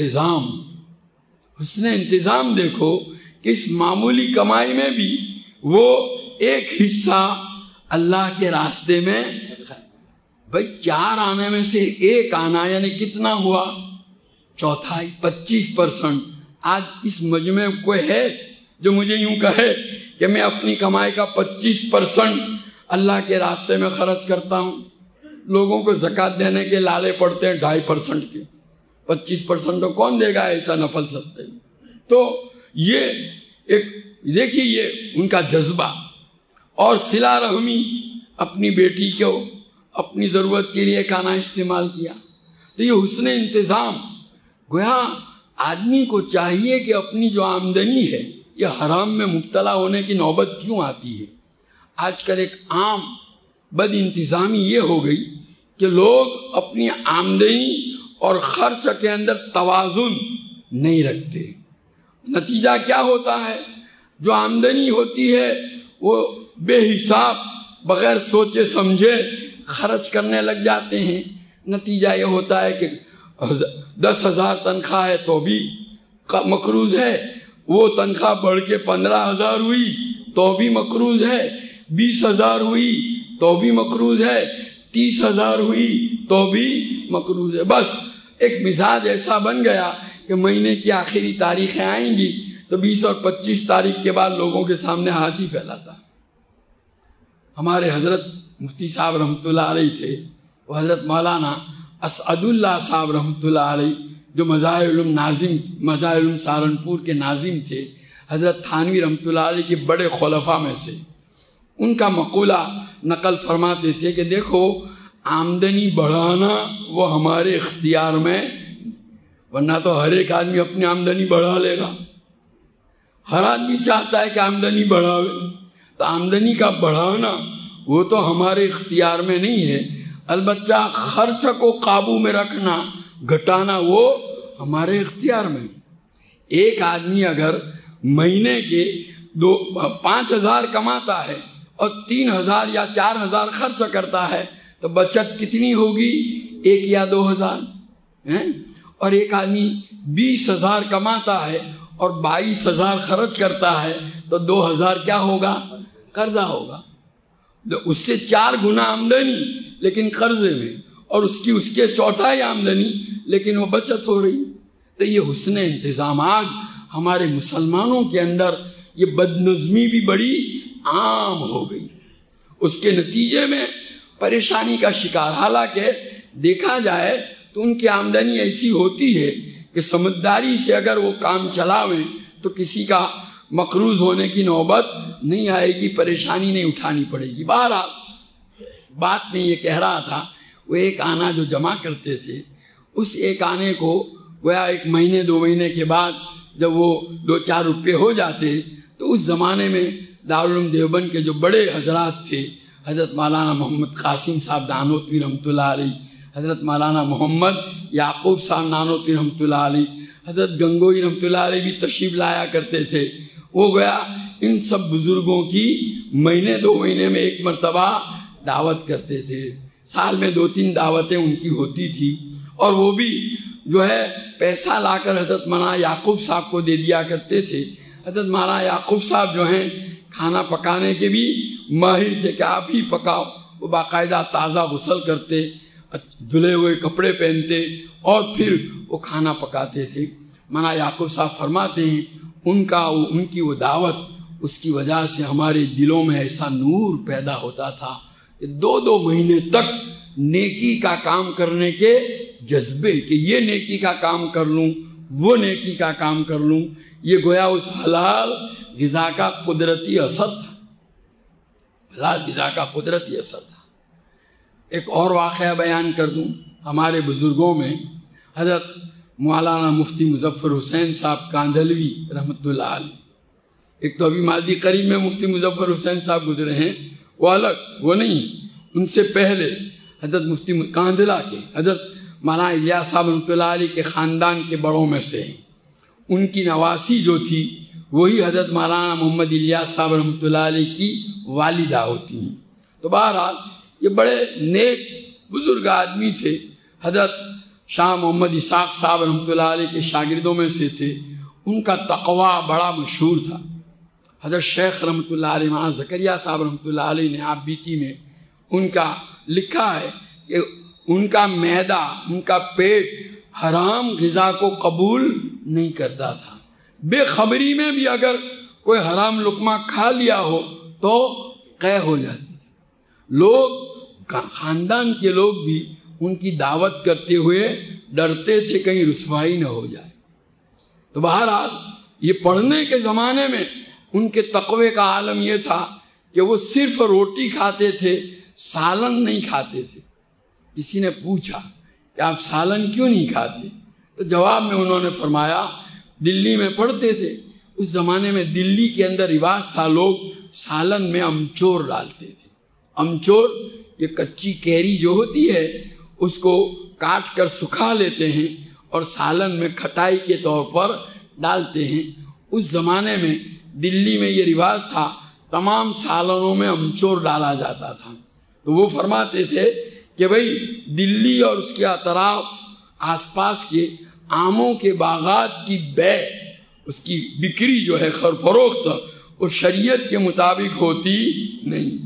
انتظام دیکھو کہ اس معمولی کمائی میں بھی وہ ایک حصہ اللہ کے راستے میں. بھائی 4 آنے میں سے 1 آنا یعنی کتنا ہوا؟ 1/4، 25%. آج اس مجمع میں کوئی ہے جو مجھے یوں کہے کہ میں اپنی کمائی کا 25% اللہ کے راستے میں خرچ کرتا ہوں؟ لوگوں کو زکوٰۃ دینے کے لالے پڑتے ہیں 2.5% کے. 25% تو کون دے گا ایسا نفل سکتے ہیں. تو یہ ایک دیکھیے یہ ان کا جذبہ اور صلہ رحمی. اپنی بیٹی کو اپنی ضرورت کے لیے 1 آنا استعمال کیا. تو یہ حسن انتظام. گویا آدمی کو چاہیے کہ اپنی جو آمدنی ہے یہ حرام میں مبتلا ہونے کی نوبت کیوں آتی ہے؟ آج کل ایک عام بد انتظامی یہ ہو گئی کہ لوگ اپنی آمدنی اور خرچ کے اندر توازن نہیں رکھتے. نتیجہ کیا ہوتا ہے؟ جو آمدنی ہوتی ہے وہ بے حساب بغیر سوچے سمجھے خرچ کرنے لگ جاتے ہیں. نتیجہ یہ ہوتا ہے کہ 10,000 تنخواہ ہے تو بھی مقروض ہے. وہ تنخواہ بڑھ کے 15,000 ہوئی تو بھی مقروض ہے. 20,000 ہوئی تو بھی مقروض ہے. 30,000 ہوئی تو بھی مقروض ہے. بس ایک مزاج ایسا بن گیا کہ مہینے کی آخری تاریخیں آئیں گی تو 20 اور 25 تاریخ کے بعد لوگوں کے سامنے ہاتھ ہی پھیلاتا. ہمارے حضرت مفتی صاحب رحمۃ اللہ علیہ تھے، وہ حضرت مولانا اسعد اللہ صاحب رحمۃ اللہ علیہ جو مظاہر علوم سہارنپور کے ناظم تھے. حضرت تھانوی رحمۃ اللہ علیہ کے بڑے خلفاء میں سے. ان کا مقولہ نقل فرماتے تھے کہ دیکھو آمدنی بڑھانا وہ ہمارے اختیار میں، ورنہ تو ہر ایک آدمی اپنی آمدنی بڑھا لے گا. ہر آدمی چاہتا ہے کہ آمدنی بڑھاوے. تو آمدنی کا بڑھانا وہ تو ہمارے اختیار میں نہیں ہے. البتہ خرچ کو قابو میں رکھنا گھٹانا وہ ہمارے اختیار میں. ایک آدمی اگر مہینے کے 5,000 کماتا ہے اور 3,000 یا 4,000 خرچ کرتا ہے تو بچت کتنی ہوگی؟ 1 یا 2,000. اور ایک آدمی 20,000 کماتا ہے اور 22,000 خرچ کرتا ہے تو 2,000 کیا ہوگا؟ قرضہ ہوگا. اس سے 4 گنا آمدنی لیکن قرضے میں، اور اس کے 1/4 آمدنی لیکن وہ بچت ہو رہی. تو یہ حسن انتظام. آج ہمارے مسلمانوں کے اندر یہ بدنظمی بھی بڑی عام ہو گئی. اس کے نتیجے میں پریشانی کا شکار. حالانکہ دیکھا جائے تو ان کی آمدنی ایسی ہوتی ہے کہ سمجھداری سے اگر وہ کام چلاویں تو کسی کا مقروض ہونے کی نوبت نہیں آئے گی، پریشانی نہیں اٹھانی پڑے گی. بہرحال بات میں یہ کہہ رہا تھا، وہ 1 آنا جو جمع کرتے تھے اس 1 آنے کو گویا 1 مہینے 2 مہینے کے بعد جب وہ 2-4 روپے ہو جاتے تو اس زمانے میں دارالعلوم دیوبند کے جو بڑے حضرات تھے، حضرت مولانا محمد قاسم صاحب نانوتوی رحمۃ اللہ علیہ، حضرت مولانا محمد یعقوب صاحب نانوتوی رحمۃ اللہ علیہ، حضرت گنگوئی رحمۃ اللہ علیہ بھی تشریف لایا کرتے تھے. وہ گویا ان سب بزرگوں کی مہینے 2 مہینے میں 1 مرتبہ دعوت کرتے تھے. سال میں 2-3 دعوتیں ان کی ہوتی تھی، اور وہ بھی جو ہے پیسہ لا کر حضرت مولانا یعقوب صاحب کو دے دیا کرتے تھے. حضرت مولانا یعقوب صاحب جو ہیں کھانا پکانے کے بھی ماہر تھے کہ آپ ہی پکاؤ. وہ باقاعدہ تازہ غسل کرتے، دھلے ہوئے کپڑے پہنتے اور پھر وہ کھانا پکاتے تھے. مولانا یعقوب صاحب فرماتے ہیں ان کی وہ دعوت، اس کی وجہ سے ہمارے دلوں میں ایسا نور پیدا ہوتا تھا کہ 2 مہینے تک نیکی کا کام کرنے کے جذبے، کہ یہ نیکی کا کام کر لوں، وہ نیکی کا کام کر لوں. یہ گویا اس حلال غذا کا قدرتی اثر تھا. ذات غذا کا قدرتی اثر تھا۔ ایک اور واقعہ بیان کر دوں، ہمارے بزرگوں میں حضرت مولانا مفتی مظفر حسین صاحب کاندھلوی رحمۃ اللہ علیہ، ایک تو ابھی ماضی قریب میں مفتی مظفر حسین صاحب گزرے ہیں، وہ الگ، وہ نہیں، ان سے پہلے حضرت مفتی کاندھلا کے حضرت مولانا الیاس صاحب رحمۃ اللہ علیہ کے خاندان کے بڑوں میں سے ہیں۔ ان کی نواسی جو تھی وہی حضرت مولانا محمد الیاس صاحب رحمۃ اللہ علیہ کی والدہ ہوتی ہیں۔ تو بہرحال یہ بڑے نیک بزرگ آدمی تھے، حضرت شاہ محمد اسحاق صاحب رحمۃ اللہ علیہ کے شاگردوں میں سے تھے۔ ان کا تقوی بڑا مشہور تھا۔ حضرت شیخ رحمۃ اللہ علیہ مولانا زکریا صاحب رحمۃ اللہ علیہ نے آپ بیتی میں ان کا لکھا ہے کہ ان کا معدہ، ان کا پیٹ حرام غذا کو قبول نہیں کرتا تھا۔ بے خبری میں بھی اگر کوئی حرام لقمہ کھا لیا ہو تو قے ہو جاتی تھی۔ لوگ، خاندان کے لوگ بھی ان کی دعوت کرتے ہوئے ڈرتے تھے کہیں رسوائی نہ ہو جائے۔ تو بہرحال یہ پڑھنے کے زمانے میں ان کے تقوی کا عالم یہ تھا کہ وہ صرف روٹی کھاتے تھے، سالن نہیں کھاتے تھے۔ کسی نے پوچھا کہ آپ سالن کیوں نہیں کھاتے؟ تو جواب میں انہوں نے فرمایا دلی میں پڑھتے تھے، اس زمانے میں دلی کے اندر رواج تھا، لوگ سالن میں امچور ڈالتے تھے۔ امچور یہ کچی کیری جو ہوتی ہے اس کو کاٹ کر سکھا لیتے ہیں اور سالن میں کھٹائی کے طور پر ڈالتے ہیں۔ اس زمانے میں دلی میں یہ رواج تھا، تمام سالنوں میں امچور ڈالا جاتا تھا۔ تو وہ فرماتے تھے کہ بھئی دلی اور اس کے اطراف آس پاس کے آموں کے باغات کی بے، اس کی بکری جو ہے، خر فروخت، وہ شریعت کے مطابق ہوتی نہیں۔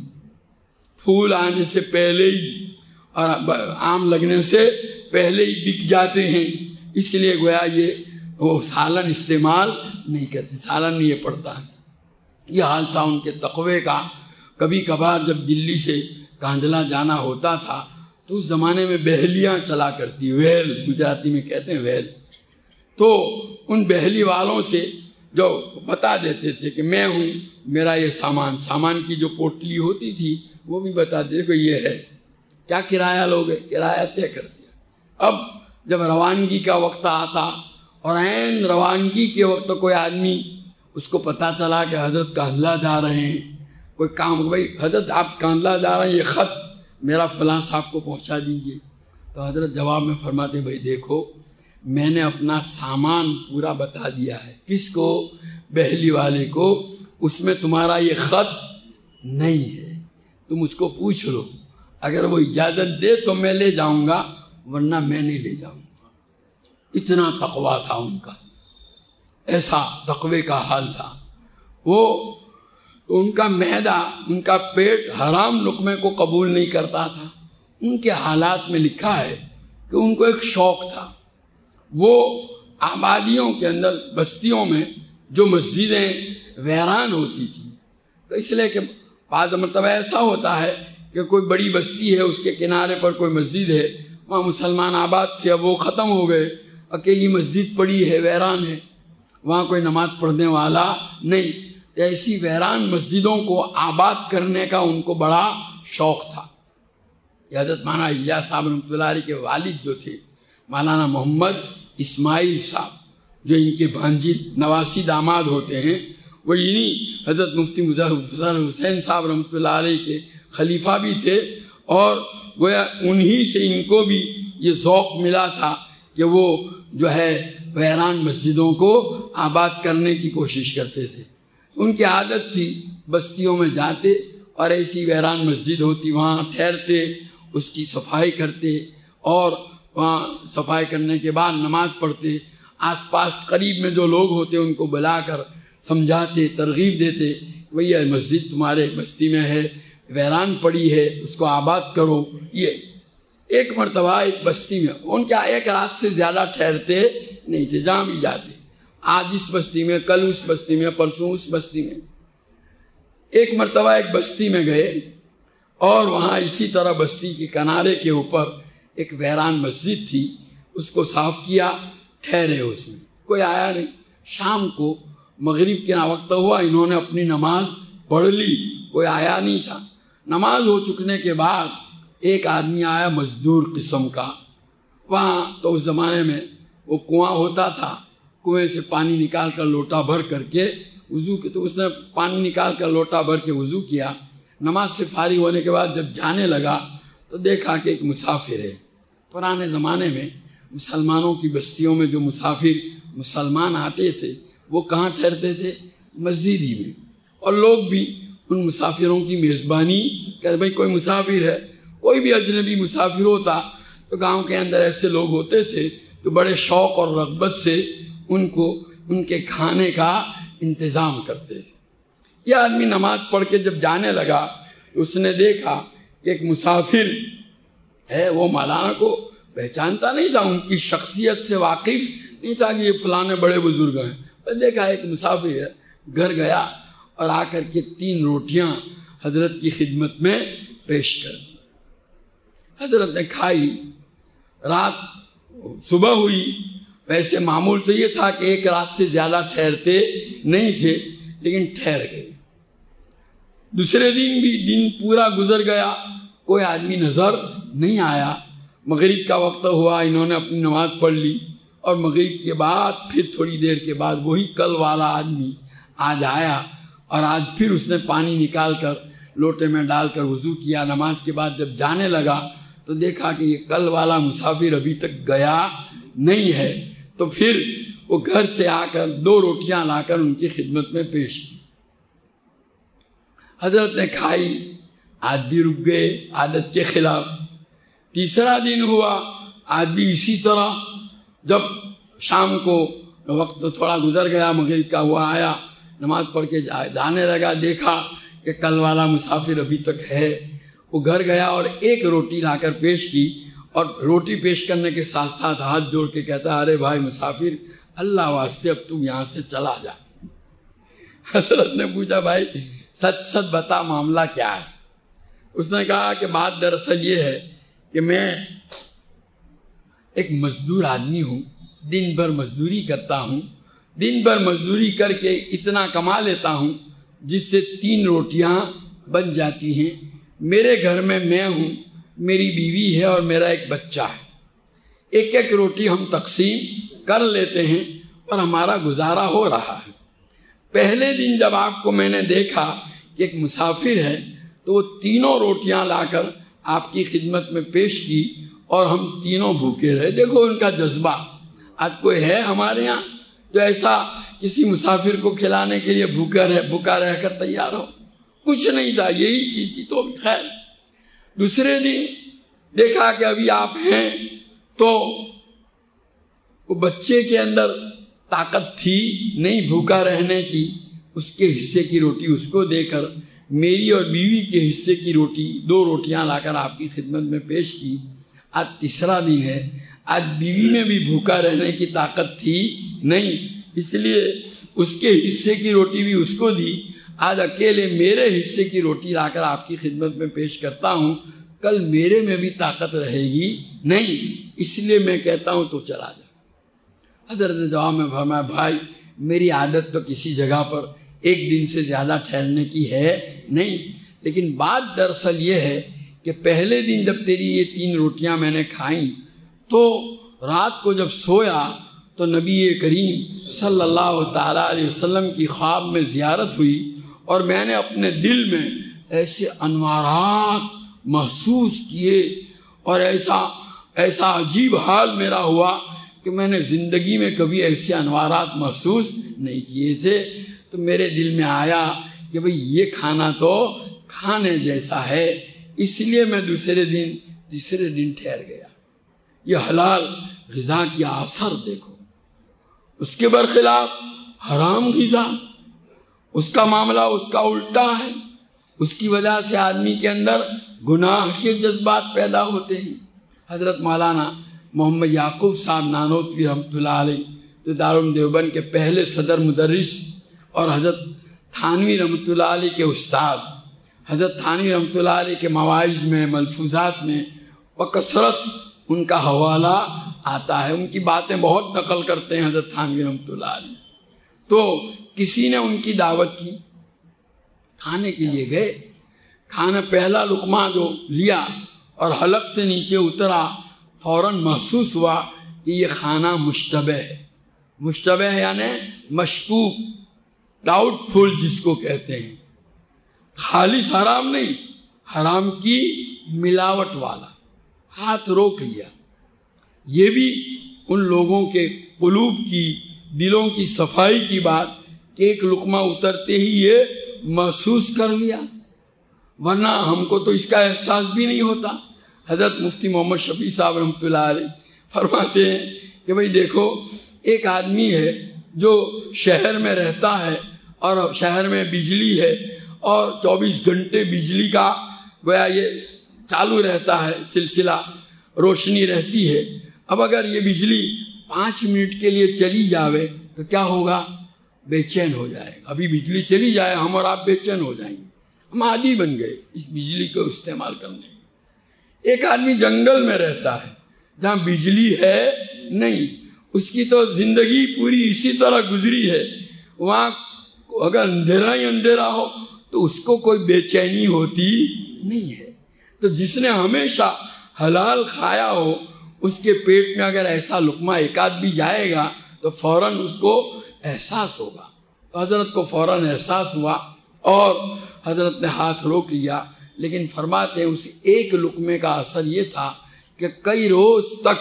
پھول آنے سے پہلے ہی اور آم لگنے سے پہلے ہی بک جاتے ہیں، اس لیے گویا یہ وہ سالن استعمال نہیں کرتے، سالن نہیں یہ پڑتا ہے۔ یہ حال تھا ان کے تقوی کا۔ کبھی کبھار جب دلی سے کاندھلا جانا ہوتا تھا تو اس زمانے میں بہلیاں چلا کرتی، ویل گجراتی میں کہتے ہیں ویل، تو ان بہلی والوں سے جو بتا دیتے تھے کہ میں ہوں، میرا یہ سامان کی جو پوٹلی ہوتی تھی وہ بھی بتا دیتے کہ یہ ہے، کیا کرایہ لوگے، کرایہ طے کر دیا۔ اب جب روانگی کا وقت آتا اور عین روانگی کے وقت کوئی آدمی اس کو پتا چلا کہ حضرت کاندھلا جا رہے ہیں، کوئی کام، بھائی حضرت آپ کاندھلا جا رہے ہیں، یہ خط میرا فلاں صاحب کو پہنچا دیجئے۔ تو حضرت جواب میں فرماتے بھائی دیکھو میں نے اپنا سامان پورا بتا دیا ہے، کس کو؟ بہلی والے کو، اس میں تمہارا یہ خط نہیں ہے، تم اس کو پوچھ لو، اگر وہ اجازت دے تو میں لے جاؤں گا ورنہ میں نہیں لے جاؤں گا۔ اتنا تقوی تھا ان کا، ایسا تقوی کا حال تھا۔ وہ ان کا معدہ، ان کا پیٹ حرام لقمے کو قبول نہیں کرتا تھا۔ ان کے حالات میں لکھا ہے کہ ان کو ایک شوق تھا، وہ آبادیوں کے اندر، بستیوں میں جو مسجدیں ویران ہوتی تھیں، تو اس لیے کہ بعض مرتبہ ایسا ہوتا ہے کہ کوئی بڑی بستی ہے، اس کے کنارے پر کوئی مسجد ہے، وہاں مسلمان آباد تھے، اب وہ ختم ہو گئے، اکیلی مسجد پڑی ہے، ویران ہے، وہاں کوئی نماز پڑھنے والا نہیں۔ ایسی ویران مسجدوں کو آباد کرنے کا ان کو بڑا شوق تھا۔ حضرت مولانا الیاس صاحب رحمۃ اللہ علیہ کے والد جو تھے مولانا محمد اسماعیل صاحب، جو ان کے بھانجی نواسی داماد ہوتے ہیں، وہ انہی حضرت مفتی مظفر حسین صاحب رحمۃ اللہ علیہ کے خلیفہ بھی تھے، اور گویا انہی سے ان کو بھی یہ ذوق ملا تھا کہ وہ جو ہے ویران مسجدوں کو آباد کرنے کی کوشش کرتے تھے۔ ان کی عادت تھی بستیوں میں جاتے اور ایسی ویران مسجد ہوتی وہاں ٹھہرتے، اس کی صفائی کرتے، اور وہاں صفائی کرنے کے بعد نماز پڑھتے، آس پاس قریب میں جو لوگ ہوتے ان کو بلا کر سمجھاتے، ترغیب دیتے، بھئی یہ مسجد تمہارے بستی میں ہے، ویران پڑی ہے، اس کو آباد کرو۔ یہ ایک مرتبہ ایک بستی میں، ان کیا ایک رات سے زیادہ ٹھہرتے نہیں تھے، جہاں بھی جاتے، آج اس بستی میں، کل اس بستی میں، پرسوں اس بستی میں۔ ایک مرتبہ ایک بستی میں گئے اور وہاں اسی طرح بستی کے کنارے کے اوپر ایک ویران مسجد تھی، اس کو صاف کیا، ٹھہرے، اس میں کوئی آیا نہیں۔ شام کو مغرب کے وقت ہوا، انہوں نے اپنی نماز پڑھ لی، کوئی آیا نہیں تھا۔ نماز ہو چکنے کے بعد ایک آدمی آیا مزدور قسم کا. وہاں تو اس زمانے میں وہ کنواں ہوتا تھا, کنویں سے پانی نکال کر لوٹا بھر کر کے وضو کی, تو اس نے پانی نکال کر لوٹا بھر کے وضو کیا. نماز سے فارغ ہونے کے بعد جب جانے لگا تو دیکھا کہ ایک مسافر ہے. پرانے زمانے میں مسلمانوں کی بستیوں میں جو مسلمان آتے تھے وہ کہاں ٹھہرتے تھے؟ مسجد ہی میں. اور لوگ بھی ان مسافروں کی میزبانی کہ بھائی کوئی مسافر ہے. کوئی بھی اجنبی مسافر ہوتا تو گاؤں کے اندر ایسے لوگ ہوتے تھے جو بڑے شوق اور رغبت سے ان کو ان کے کھانے کا انتظام کرتے تھے. یہ آدمی نماز پڑھ کے جب جانے لگا تو اس نے دیکھا کہ ایک مسافر ہے. وہ مولانا کو پہچانتا نہیں تھا, ان کی شخصیت سے واقف نہیں تھا کہ یہ فلانے بڑے بزرگ ہیں. دیکھا ایک مسافر ہے, گھر گیا اور آ کر کے 3 روٹیاں حضرت کی خدمت میں پیش کر دی. حضرت نے کھائی. رات صبح ہوئی. ویسے معمول تو یہ تھا کہ ایک رات سے زیادہ ٹھہرتے نہیں تھے, لیکن ٹھہر گئے. دوسرے دن بھی دن پورا گزر گیا, کوئی آدمی نظر نہیں آیا. مغرب کا وقت ہوا, انہوں نے اپنی نماز پڑھ لی اور مغرب کے بعد پھر تھوڑی دیر کے بعد وہی کل والا آدمی آج آیا اور آج پھر اس نے پانی نکال کر لوٹے میں ڈال کر وضو کیا. نماز کے بعد جب جانے لگا تو دیکھا کہ یہ کل والا مسافر ابھی تک گیا نہیں ہے. تو پھر وہ گھر سے آ کر 2 روٹیاں لا کر ان کی خدمت میں پیش کی. حضرت نے کھائی. آج بھی رک گئے عادت کے خلاف. تیسرا دن ہوا, آج بھی اسی طرح. جب شام کو وقت تھوڑا گزر گیا, مغرب کا ہوا, آیا نماز پڑھ کے جانے لگا, دیکھا کہ کل والا مسافر ابھی تک ہے. وہ گھر گیا اور 1 روٹی لا کر پیش کی, اور روٹی پیش کرنے کے ساتھ ساتھ ہاتھ جوڑ کے کہتا, ارے بھائی مسافر, اللہ واسطے اب تم یہاں سے چلا جا. حضرت نے پوچھا, بھائی سچ سچ بتا معاملہ کیا ہے؟ اس نے کہا کہ بات دراصل یہ ہے کہ میں ایک مزدور آدمی ہوں, دن بھر مزدوری کرتا ہوں. دن بھر مزدوری کر کے اتنا کما لیتا ہوں جس سے 3 روٹیاں بن جاتی ہیں. میرے گھر میں میں ہوں, میری بیوی ہے اور میرا ایک بچہ ہے. 1 روٹی ہم تقسیم کر لیتے ہیں اور ہمارا گزارا ہو رہا ہے. پہلے دن جب آپ کو میں نے دیکھا کہ ایک مسافر ہے تو وہ 3 روٹیاں لا کر آپ کی خدمت میں پیش کی اور ہم تینوں بھوکے رہے. دیکھو ان کا جذبہ. آج کوئی ہے ہمارے یہاں جو ایسا کسی مسافر کو کھلانے کے لیے بھوکا رہ کر تیار ہو؟ کچھ نہیں تھا, یہی چیز تھی. تو خیر دوسرے دن دیکھا کہ ابھی آپ ہیں تو وہ بچے کے اندر طاقت تھی نہیں بھوکا رہنے کی. اس کے حصے کی روٹی اس کو دے کر میری اور بیوی کے حصے کی روٹی 2 روٹیاں لا کر آپ کی خدمت میں پیش کی. آج تیسرا دن ہے, آج بیوی میں بھی بھوکا رہنے کی طاقت تھی نہیں, اس لیے اس کے حصے کی روٹی بھی اس کو دی. آج اکیلے میرے حصے کی روٹی لا کر آپ کی خدمت میں پیش کرتا ہوں. کل میرے میں بھی طاقت رہے گی نہیں, اس لیے میں کہتا ہوں تو چلا جا. حضرت نے جواب میں فرمایا, بھائی میری عادت تو کسی جگہ پر 1 دن سے زیادہ ٹھہرنے کی ہے نہیں, لیکن بات دراصل یہ ہے کہ پہلے دن جب تیری یہ 3 روٹیاں میں نے کھائیں تو رات کو جب سویا تو نبی کریم صلی اللہ تعالیٰ علیہ وسلم کی خواب میں زیارت ہوئی اور میں نے اپنے دل میں ایسے انوارات محسوس کیے اور ایسا عجیب حال میرا ہوا کہ میں نے زندگی میں کبھی ایسے انوارات محسوس نہیں کیے تھے. تو میرے دل میں آیا کہ بھئی یہ کھانا تو کھانے جیسا ہے, اس لیے میں تیسرے دن ٹھہر گیا. یہ حلال غذا کی اثر دیکھو. اس کے برخلاف حرام غذا, اس کا معاملہ اس کا الٹا ہے. اس کی وجہ سے آدمی کے اندر گناہ کے جذبات پیدا ہوتے ہیں. حضرت مولانا محمد یعقوب صاحب نانوتوی رحمۃ اللہ علیہ جو دارالعلوم دیوبند کے پہلے صدر مدرس اور حضرت تھانوی رحمۃ اللہ علیہ کے استاد, حضرت تھانوی رحمۃ اللہ علیہ کے مواعظ میں ملفوظات میں بکثرت ان کا حوالہ آتا ہے. ان کی باتیں بہت نقل کرتے ہیں حضرت تھانوی رحمۃ اللہ علیہ. تو کسی نے ان کی دعوت کی, کھانے کے لیے گئے. کھانا پہلا لقمہ جو لیا اور حلق سے نیچے اترا، فوراً محسوس ہوا کہ یہ کھانا مشتبہ ہے۔ مشتبہ یعنی مشکوک، ڈاؤٹ فل جس کو کہتے ہیں، خالص حرام نہیں، حرام کی ملاوٹ والا۔ ہاتھ روک لیا۔ یہ بھی ان لوگوں کے قلوب کی، دلوں کی صفائی کی بات کہ ایک لقمہ اترتے ہی یہ محسوس کر لیا، ورنہ ہم کو تو اس کا احساس بھی نہیں ہوتا۔ حضرت مفتی محمد شفیع صاحب رحمۃ اللہ علیہ فرماتے ہیں کہ بھئی دیکھو، ایک آدمی ہے جو شہر میں رہتا ہے اور شہر میں بجلی ہے اور 24 گھنٹے بجلی کا گویا یہ چالو رہتا ہے، سلسلہ روشنی رہتی ہے۔ اب اگر یہ بجلی 5 منٹ کے لیے چلی جاوے تو کیا ہوگا؟ بے چین ہو جائے گا۔ ابھی بجلی چلی جائے ہم اور آپ بے چین ہو جائیں گے، ہم عادی بن گئے اس بجلی کو استعمال کرنے کے۔ ایک آدمی جنگل میں رہتا ہے جہاں بجلی ہے نہیں، اس کی تو زندگی پوری اسی طرح گزری ہے، وہاں اگر اندھیرا ہی اندھیرا ہو تو اس کو کوئی بے چینی ہوتی نہیں ہے۔ تو جس نے ہمیشہ حلال کھایا ہو، اس کے پیٹ میں اگر ایسا لقمہ ایک آدھ بھی جائے گا تو فوراً اس کو احساس ہوگا۔ تو حضرت کو فوراً احساس ہوا اور حضرت نے ہاتھ روک لیا، لیکن فرماتے ہیں اس ایک لقمے کا اثر یہ تھا کہ کئی روز تک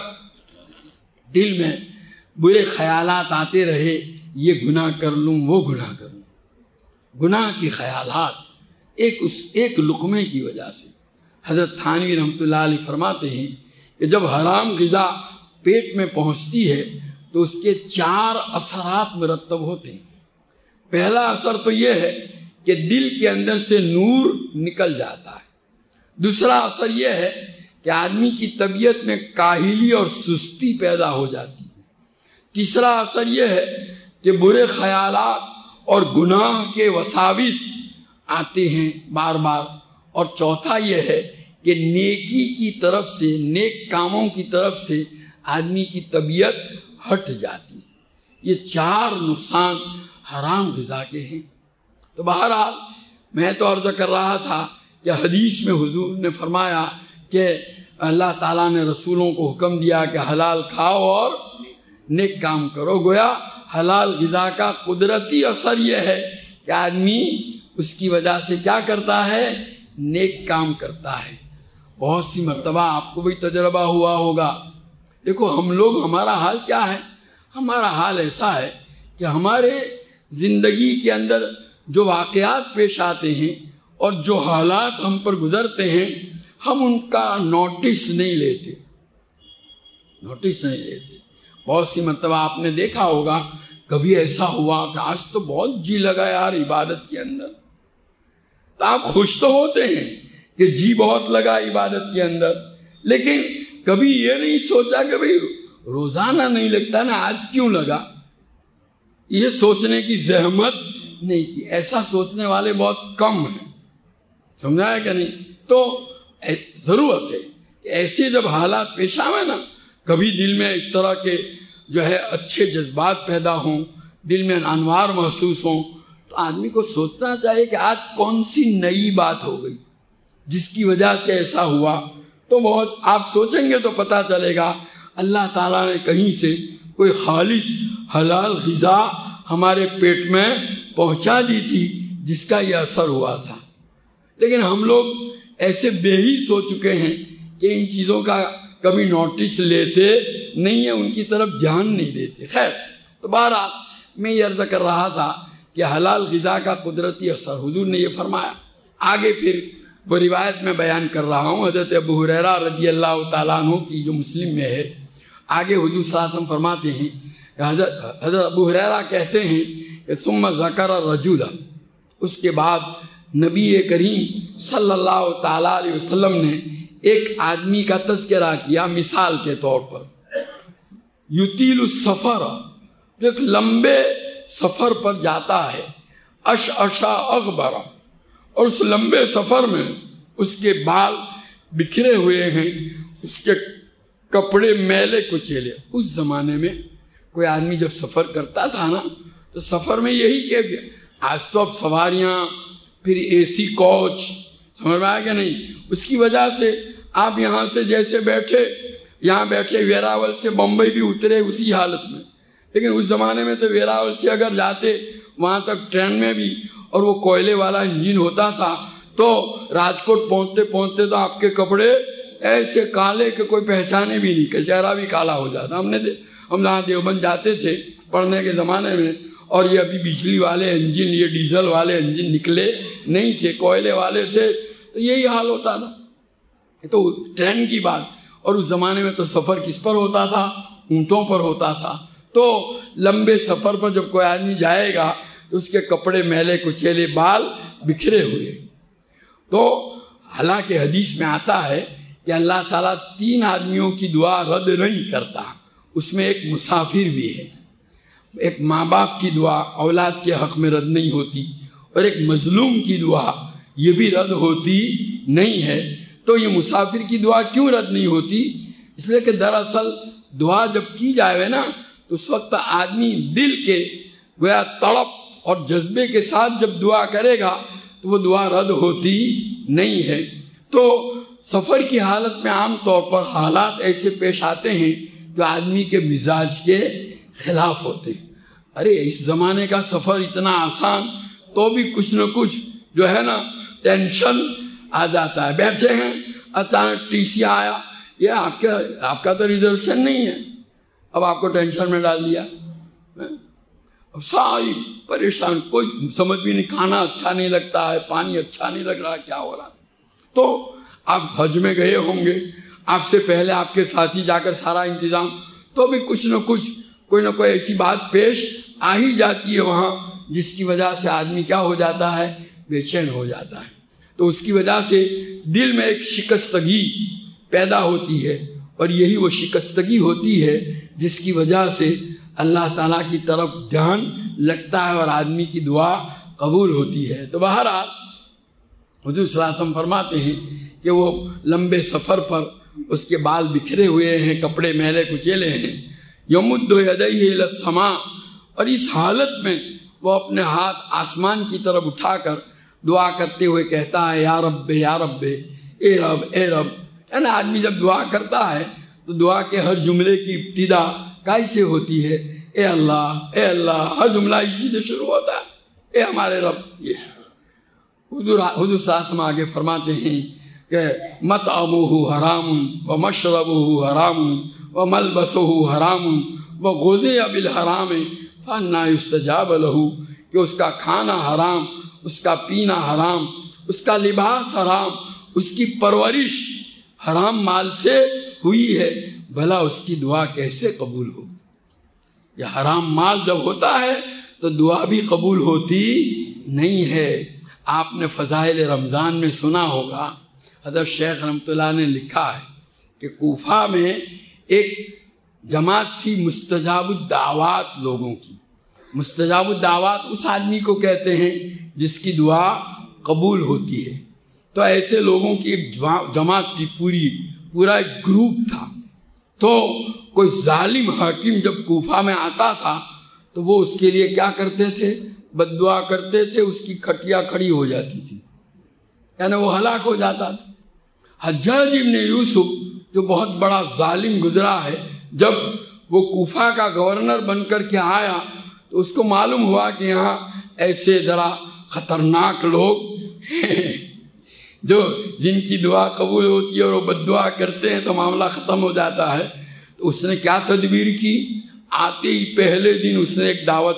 دل میں برے خیالات آتے رہے، یہ گناہ کر لوں، وہ گناہ کر لوں، گناہ کی خیالات ایک لقمے کی وجہ سے۔ حضرت تھانوی رحمۃ اللہ علیہ فرماتے ہیں کہ جب حرام غذا پیٹ میں پہنچتی ہے تو اس کے 4 اثرات مرتب ہوتے ہیں۔ پہلا اثر تو یہ ہے کہ دل کے اندر سے نور نکل جاتا ہے۔ دوسرا اثر یہ ہے کہ آدمی کی طبیعت میں کاہلی اور سستی پیدا ہو جاتی ہے۔ تیسرا اثر یہ ہے کہ برے خیالات اور گناہ کے وساوس آتے ہیں بار بار، اور چوتھا یہ ہے کہ نیکی کی طرف سے، نیک کاموں کی طرف سے آدمی کی طبیعت ہٹ جاتی ہے۔ یہ 4 نقصان حرام غذا کے ہیں۔ تو بہرحال میں تو عرض کر رہا تھا کہ حدیث میں حضور نے فرمایا کہ اللہ تعالیٰ نے رسولوں کو حکم دیا کہ حلال کھاؤ اور نیک کام کرو۔ گویا حلال غذا کا قدرتی اثر یہ ہے کہ آدمی اس کی وجہ سے کیا کرتا ہے؟ نیک کام کرتا ہے۔ بہت سی مرتبہ آپ کو بھی تجربہ ہوا ہوگا۔ دیکھو ہم لوگ، ہمارا حال کیا ہے؟ ہمارا حال ایسا ہے کہ ہمارے زندگی کے اندر جو واقعات پیش آتے ہیں اور جو حالات ہم پر گزرتے ہیں، ہم ان کا نوٹس نہیں لیتے۔ بہت سی مرتبہ آپ نے دیکھا ہوگا، کبھی ایسا ہوا کہ آج تو بہت جی لگا یار عبادت کے اندر، تو آپ خوش تو ہوتے ہیں کہ جی بہت لگا عبادت کے اندر، لیکن کبھی یہ نہیں سوچا کہ بھئی روزانہ نہیں لگتا نا، آج کیوں لگا؟ یہ سوچنے کی زحمت نہیں کی۔ ایسا سوچنے والے بہت کم ہیں، سمجھا ہے کہ نہیں؟ تو ضرورت ہے کہ ایسے جب حالات پیش آئے نا، کبھی دل میں اس طرح کے جو ہے اچھے جذبات پیدا ہوں، دل میں انوار محسوس ہوں، تو آدمی کو سوچنا چاہیے کہ آج کون سی نئی بات ہو گئی جس کی وجہ سے ایسا ہوا۔ تو بہت آپ سوچیں گے تو پتہ چلے گا اللہ تعالیٰ نے کہیں سے کوئی خالص حلال غذا ہمارے پیٹ میں پہنچا دی تھی جس کا یہ اثر ہوا تھا۔ لیکن ہم لوگ ایسے بے حس ہو چکے ہیں کہ ان چیزوں کا کبھی نوٹس لیتے نہیں ہیں، ان کی طرف دھیان نہیں دیتے۔ خیر، تو بہرحال میں یہ عرض کر رہا تھا کہ حلال غذا کا قدرتی اثر حضور نے یہ فرمایا۔ آگے پھر وہ روایت میں بیان کر رہا ہوں، حضرت ابو ہریرہ رضی اللہ تعالیٰ عنہ کی جو مسلم میں ہے۔ آگے حضور صلی اللہ علیہ وسلم فرماتے ہیں کہ حضرت ابو ہریرہ کہتے ہیں کہ ثم ذکر الرجل، اس کے بعد نبی کریم صلی اللہ تعالیٰ علیہ وسلم نے ایک آدمی کا تذکرہ کیا مثال کے طور پر، یطیل السفر، جو ایک لمبے سفر پر جاتا ہے، اشعشا اغبر، اور اس لمبے سفر میں اس کے بال بکھرے ہوئے ہیں، اس کے کپڑے میلے کچیلے۔ اس زمانے میں کوئی آدمی جب سفر کرتا تھا نا تو سفر میں یہی کیفیت۔ آج تو اب سواریاں، پھر اے سی کوچ، سمجھ میں آیا کہ نہیں؟ اس کی وجہ سے آپ یہاں سے جیسے بیٹھے، یہاں بیٹھے ویراول سے بمبئی بھی اترے اسی حالت میں، لیکن اس زمانے میں تو ویراول سے اگر جاتے وہاں تک ٹرین میں بھی، اور وہ کوئلے والا انجن ہوتا تھا، تو راجکوٹ پہنچتے پہنچتے تو آپ کے کپڑے ایسے کالے کہ کوئی پہچانے بھی نہیں، کہ چہرہ بھی کالا ہو جاتا۔ ہم جہاں دیوبند جاتے تھے پڑھنے کے زمانے میں، اور یہ ابھی بجلی والے انجن، یہ ڈیزل والے انجن نکلے نہیں تھے، کوئلے والے تھے، تو یہی حال ہوتا تھا۔ تو ٹرین کی بات، اور اس زمانے میں تو سفر کس پر ہوتا تھا؟ اونٹوں پر ہوتا تھا۔ تو لمبے سفر پر جب کوئی آدمی جائے گا تو اس کے کپڑے میلے کچیلے، بال بکھرے ہوئے۔ تو حالانکہ حدیث میں آتا ہے کہ اللہ تعالیٰ 3 آدمیوں کی دعا رد نہیں کرتا، اس میں ایک مسافر بھی ہے۔ ایک ماں باپ کی دعا اولاد کے حق میں رد نہیں ہوتی، اور ایک مظلوم کی دعا یہ بھی رد ہوتی نہیں ہے۔ تو یہ مسافر کی دعا کیوں رد نہیں ہوتی؟ اس لیے کہ دراصل دعا جب کی جائے نا تو اس وقت آدمی دل کے گویا تڑپ اور جذبے کے ساتھ جب دعا کرے گا تو وہ دعا رد ہوتی نہیں ہے۔ تو سفر کی حالت میں عام طور پر حالات ایسے پیش آتے ہیں جو آدمی کے مزاج کے خلاف ہوتے ہیں۔ ارے اس زمانے کا سفر اتنا آسان، تو بھی کچھ نہ کچھ جو ہے نا ٹینشن آ جاتا ہے۔ بیٹھے ہیں، اچانک ٹی سی آیا، یہ آپ کا تو ریزرویشن نہیں ہے، اب آپ کو ٹینشن میں ڈال دیا۔ اب ساری پریشان، کوئی سمجھ بھی نہیں، کھانا اچھا نہیں لگتا ہے، پانی اچھا نہیں لگ رہا، کیا ہو رہا۔ تو آپ حج میں گئے ہوں گے، آپ سے پہلے آپ کے ساتھی جا کر سارا انتظام، تو بھی کچھ نہ کچھ کوئی نہ کوئی ایسی بات پیش آ ہی جاتی ہے وہاں، جس کی وجہ سے آدمی کیا ہو جاتا ہے؟ بے چین ہو جاتا ہے۔ تو اس کی وجہ سے دل میں ایک شکستگی پیدا ہوتی ہے، اور یہی وہ شکستگی ہوتی ہے جس کی وجہ سے اللہ تعالیٰ کی طرف دھیان لگتا ہے اور آدمی کی دعا قبول ہوتی ہے۔ تو بہرحال حضور صلی اللہ علیہ وسلم فرماتے ہیں کہ وہ لمبے سفر پر اس کے بال بکھرے ہوئے ہیں، کپڑے میلے کچیلے ہیں، یمد یدیہ الی السماء، اور اس حالت میں وہ اپنے ہاتھ آسمان کی طرف اٹھا کر دعا کرتے ہوئے کہتا ہے یا رب یا رب، اے رب اے رب۔ یعنی آدمی جب دعا کرتا ہے تو دعا کے ہر جملے کی ابتدا کیسے ہوتی ہے؟ اے اللہ اے اللہ، ہر جملہ اسی سے شروع ہوتا ہے، اے ہمارے رب۔ یہ حضور صلی اللہ علیہ وسلم آگے فرماتے ہیں کہ مطعمہ حرام ومشربہ حرام وملبسہ حرام وغذی بالحرام فانا یستجاب لہ، کہ اس کا کھانا حرام، اس کا پینا حرام، اس کا لباس حرام، اس کی پرورش حرام مال سے ہوئی ہے، بھلا اس کی دعا کیسے قبول ہوگی؟ یہ حرام مال جب ہوتا ہے تو دعا بھی قبول ہوتی نہیں ہے۔ آپ نے فضائل رمضان میں سنا ہوگا، حضرت شیخ رحمۃ اللہ نے لکھا ہے کہ کوفہ میں ایک جماعت تھی مستجاب الدعوات لوگوں کی۔ مستجاب الدعوات اس آدمی کو کہتے ہیں جس کی دعا قبول ہوتی ہے۔ تو ایسے لوگوں کی ایک جماعت تھی، پورا ایک گروپ تھا۔ تو کوئی ظالم حاکم جب کوفہ میں آتا تھا تو وہ اس کے لیے کیا کرتے تھے؟ بد دعا کرتے تھے، اس کی کھٹیا کھڑی ہو جاتی تھی، یعنی وہ ہلاک ہو جاتا تھا۔ حجاج ابن یوسف جو بہت بڑا ظالم گزرا ہے، جب وہ کوفہ کا گورنر بن کر کے آیا تو اس کو معلوم ہوا کہ یہاں ایسے ذرا خطرناک لوگ ہیں جو جن کی دعا قبول ہوتی ہے اور وہ بد دعا کرتے ہیں تو معاملہ ختم ہو جاتا ہے۔ تو اس نے کیا تدبیر کی؟ آتے ہی پہلے دن اس نے ایک دعوت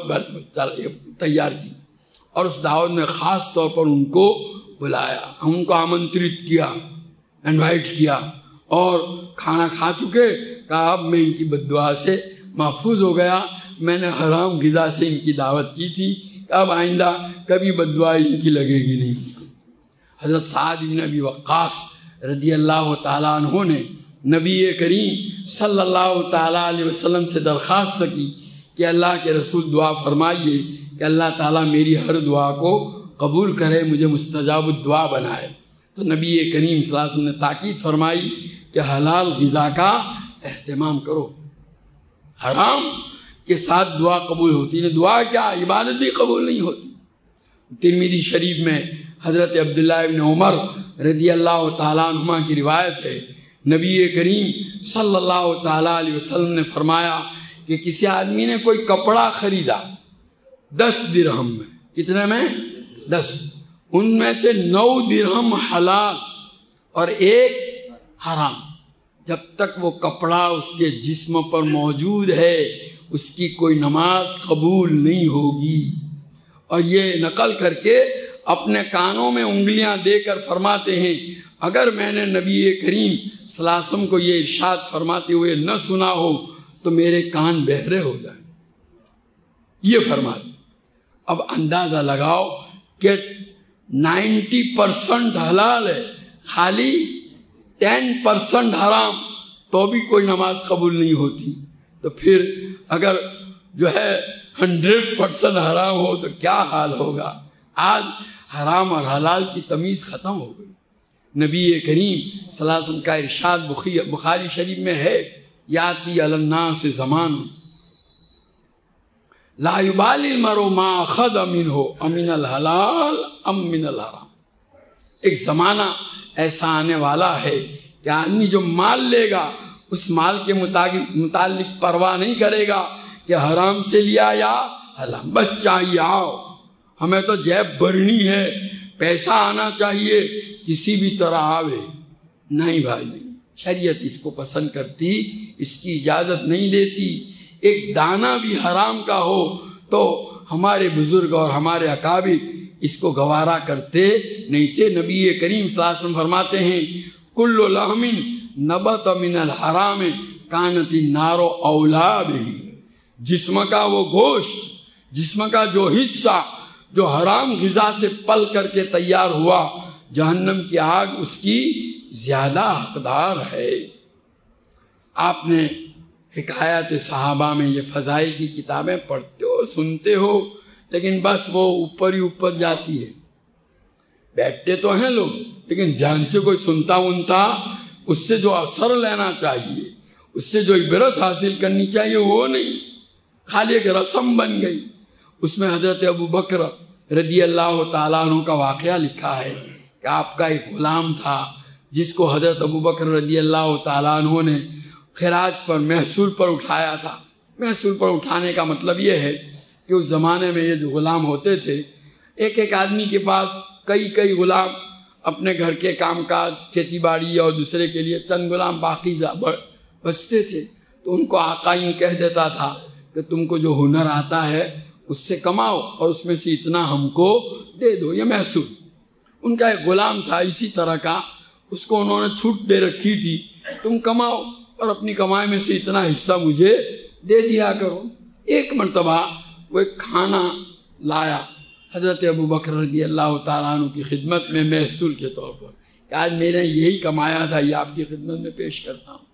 تیار کی، اور اس دعوت میں خاص طور پر ان کو بلایا، ان کو آمنترت کیا، انوائٹ کیا، اور کھانا کھا چکے، کہا اب میں ان کی بد دعا سے محفوظ ہو گیا، میں نے حرام غذا سے ان کی دعوت کی تھی، اب آئندہ کبھی بد دعا ان کی لگے گی نہیں۔ حضرت سعد بن ابی وقاص رضی اللہ تعالیٰ عنہ نے نبی کریم صلی اللہ تعالیٰ علیہ وسلم سے درخواست کی کہ اللہ کے رسول دعا فرمائیے کہ اللہ تعالیٰ میری ہر دعا کو قبول کرے، مجھے مستجاب الدعا بنائے۔ تو نبی کریم صلی اللہ علیہ وسلم نے تاکید فرمائی کہ حلال غذا کا اہتمام کرو، حرام کے ساتھ دعا قبول ہوتی نہیں، دعا کیا عبادت بھی قبول نہیں ہوتی۔ ترمذی شریف میں حضرت عبداللہ ابن عمر رضی اللہ تعالیٰ عنہما کی روایت ہے، نبی کریم صلی اللہ تعالیٰ علیہ وسلم نے فرمایا کہ کسی آدمی نے کوئی کپڑا خریدا 10 درہم میں، کتنے میں؟ 10، ان میں سے 9 درہم حلال اور 1 حرام. جب تک وہ کپڑا اس کے جسم پر موجود ہے اس کی کوئی نماز قبول نہیں ہوگی. اور یہ نقل کر کے اپنے کانوں میں انگلیاں دے کر فرماتے ہیں اگر میں نے نبی کریم صلی اللہ علیہ وسلم کو یہ ارشاد فرماتے ہوئے نہ سنا ہو تو میرے کان بہرے ہو جائیں. یہ فرماتے. اب اندازہ لگاؤ کہ 90% حلال ہے، خالی 10% حرام، تو بھی کوئی نماز قبول نہیں ہوتی. تو پھر اگر جو ہے 100% حرام ہو تو کیا حال ہوگا. آج حرام اور حلال کی تمیز ختم ہو گئی. نبی کریم صلی اللہ علیہ وسلم کا ارشاد بخاری شریف میں ہے، یاتی علی الناس زمان لا یبالی المرء ما اخذ منہ امن الحلال ام من الحرام. ایک زمانہ ایسا آنے والا ہے کہ آدمی جو مال لے گا اس مال کے متعلق پرواہ نہیں کرے گا کہ حرام سے لیا یا حلال. بس چاہیے آؤ، ہمیں تو جیب بھرنی ہے، پیسہ آنا چاہیے، کسی بھی طرح آوے. نہیں بھائی نہیں، شریعت اس کو پسند کرتی، اس کی اجازت نہیں دیتی. ایک دانہ بھی حرام کا ہو تو ہمارے بزرگ اور ہمارے اکابر اس کو گوارا کرتے نہیں تھے. نبی کریم صلی اللہ علیہ وسلم فرماتے ہیں کل لحم نبت من الحرام کانت النار اولا بہ. جسم کا وہ گوشت، جسم کا جو حصہ جو حرام غذا سے پل کر کے تیار ہوا، جہنم کی آگ اس کی زیادہ حقدار ہے. آپ نے حکایت صحابہ میں یہ فضائل کی کتابیں پڑھتے ہو، سنتے ہو، لیکن بس وہ اوپر ہی اوپر جاتی ہے. بیٹھتے تو ہیں لوگ لیکن دھیان سے کوئی سنتا ونتا، اس سے جو اثر لینا چاہیے، اس سے جو عبرت حاصل کرنی چاہیے وہ نہیں، خالی ایک رسم بن گئی. اس میں حضرت ابو بکر رضی اللہ تعالیٰ عنہ کا واقعہ لکھا ہے کہ آپ کا ایک غلام تھا جس کو حضرت ابو بکر رضی اللہ تعالیٰ عنہ نے خراج پر، محصول پر اٹھایا تھا. محصول پر اٹھانے کا مطلب یہ ہے کہ اس زمانے میں یہ جو غلام ہوتے تھے، ایک ایک آدمی کے پاس کئی غلام، اپنے گھر کے کام کاج، کھیتی باڑی اور دوسرے کے لیے چند غلام باقی بچتے تھے. تو ان کو آقا یوں کہہ دیتا تھا کہ تم کو جو ہنر آتا ہے اس سے کماؤ اور اس میں سے اتنا ہم کو دے دو. یہ محصول. ان کا ایک غلام تھا اسی طرح کا، اس کو انہوں نے چھوٹ دے رکھی تھی، تم کماؤ اور اپنی کمائی میں سے اتنا حصہ مجھے دے دیا کرو. ایک مرتبہ وہ ایک کھانا لایا حضرت ابو بکر رضی اللہ تعالیٰ عنہ کی خدمت میں محصول کے طور پر کہ آج میں نے یہی کمایا تھا، یہ آپ کی خدمت میں پیش کرتا ہوں.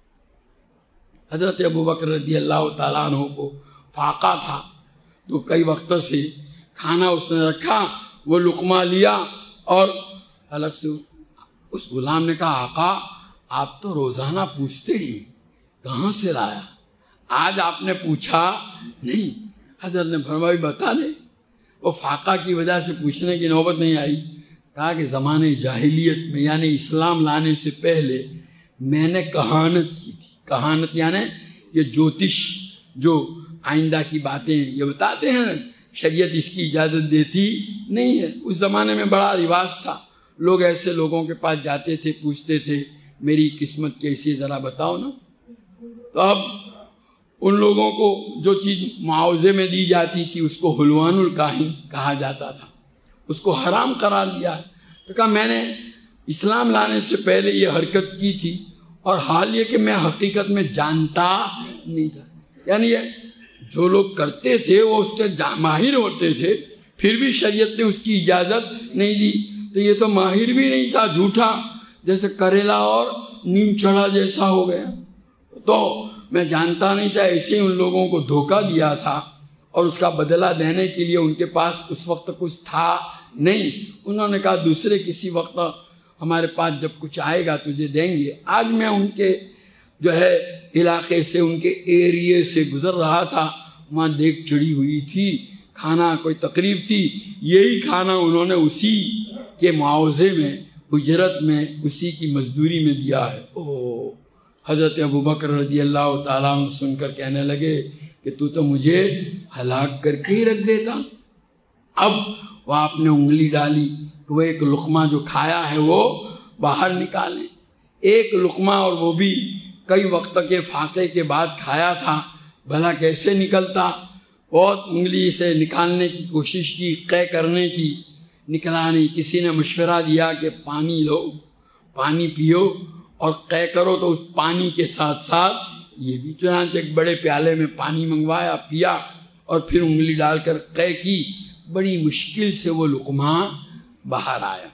حضرت ابو بکر رضی اللہ تعالیٰ عنہ کو فاقہ تھا تو کئی وقت سے کھانا اس نے رکھا، وہ لقمہ لیا اور الگ سے اس غلام نے کہا آقا آپ تو روزانہ پوچھتے ہی کہاں سے لایا، آج آپ نے پوچھا نہیں. حضرت نے فرمایا بتا دے. وہ فاقہ کی وجہ سے پوچھنے کی نوبت نہیں آئی. کہا کہ زمانے جاہلیت میں یعنی اسلام لانے سے پہلے میں نے کہانت کی تھی. کہانت یعنی یہ جوتش، جو آئندہ کی باتیں یہ بتاتے ہیں، شریعت اس کی اجازت دیتی نہیں ہے. اس زمانے میں بڑا رواج تھا، لوگ ایسے لوگوں کے پاس جاتے تھے، پوچھتے تھے میری قسمت کیسی ہے ذرا بتاؤ نا. تو اب ان لوگوں کو جو چیز معاوضے میں دی جاتی تھی اس کو حلوان الکاہن کہا جاتا تھا، اس کو حرام قرار دیا. تو کہا میں نے اسلام لانے سے پہلے یہ حرکت کی تھی اور حال یہ کہ میں حقیقت میں جانتا نہیں تھا. یعنی یہ جو لوگ کرتے تھے وہ اس کے ماہر ہوتے تھے، پھر بھی شریعت نے اس کی اجازت نہیں دی. تو یہ تو ماہر بھی نہیں تھا، جھوٹا، جیسے کریلا اور نیم چڑھا جیسا ہو گیا. تو میں جانتا نہیں تھا، ایسے ان لوگوں کو دھوکہ دیا تھا اور اس کا بدلہ دینے کے لیے ان کے پاس اس وقت کچھ تھا نہیں. انہوں نے کہا دوسرے کسی وقت ہمارے پاس جب کچھ آئے گا تجھے دیں گے. آج میں ان کے جو ہے علاقے سے، ان کے ایریے سے گزر رہا تھا، وہاں دیگ چڑھی ہوئی تھی، کھانا کوئی تقریب تھی، یہی کھانا انہوں نے اسی کے معاوضے میں اجرت میں اسی کی مزدوری میں دیا ہے۔ حضرت ابوبکر رضی اللہ تعالیٰ عنہ سن کر کہنے لگے کہ تو مجھے ہلاک کر کے ہی رکھ دیتا۔ اب وہ آپ نے انگلی ڈالی کہ وہ ایک لقمہ جو کھایا ہے وہ باہر نکالیں، ایک لقمہ، اور وہ بھی کئی وقت کے فاقے کے بعد کھایا تھا، بھلا کیسے نکلتا؟ بہت انگلی سے نکالنے کی کوشش کی، قے کرنے کی، نکلا نہیں۔ کسی نے مشورہ دیا کہ پانی لو، پانی پیو اور قے کرو، تو اس پانی کے ساتھ ساتھ یہ بھی، چنانچہ ایک بڑے پیالے میں پانی منگوایا، پیا اور پھر انگلی ڈال کر قے کی، بڑی مشکل سے وہ لقمہ باہر آیا۔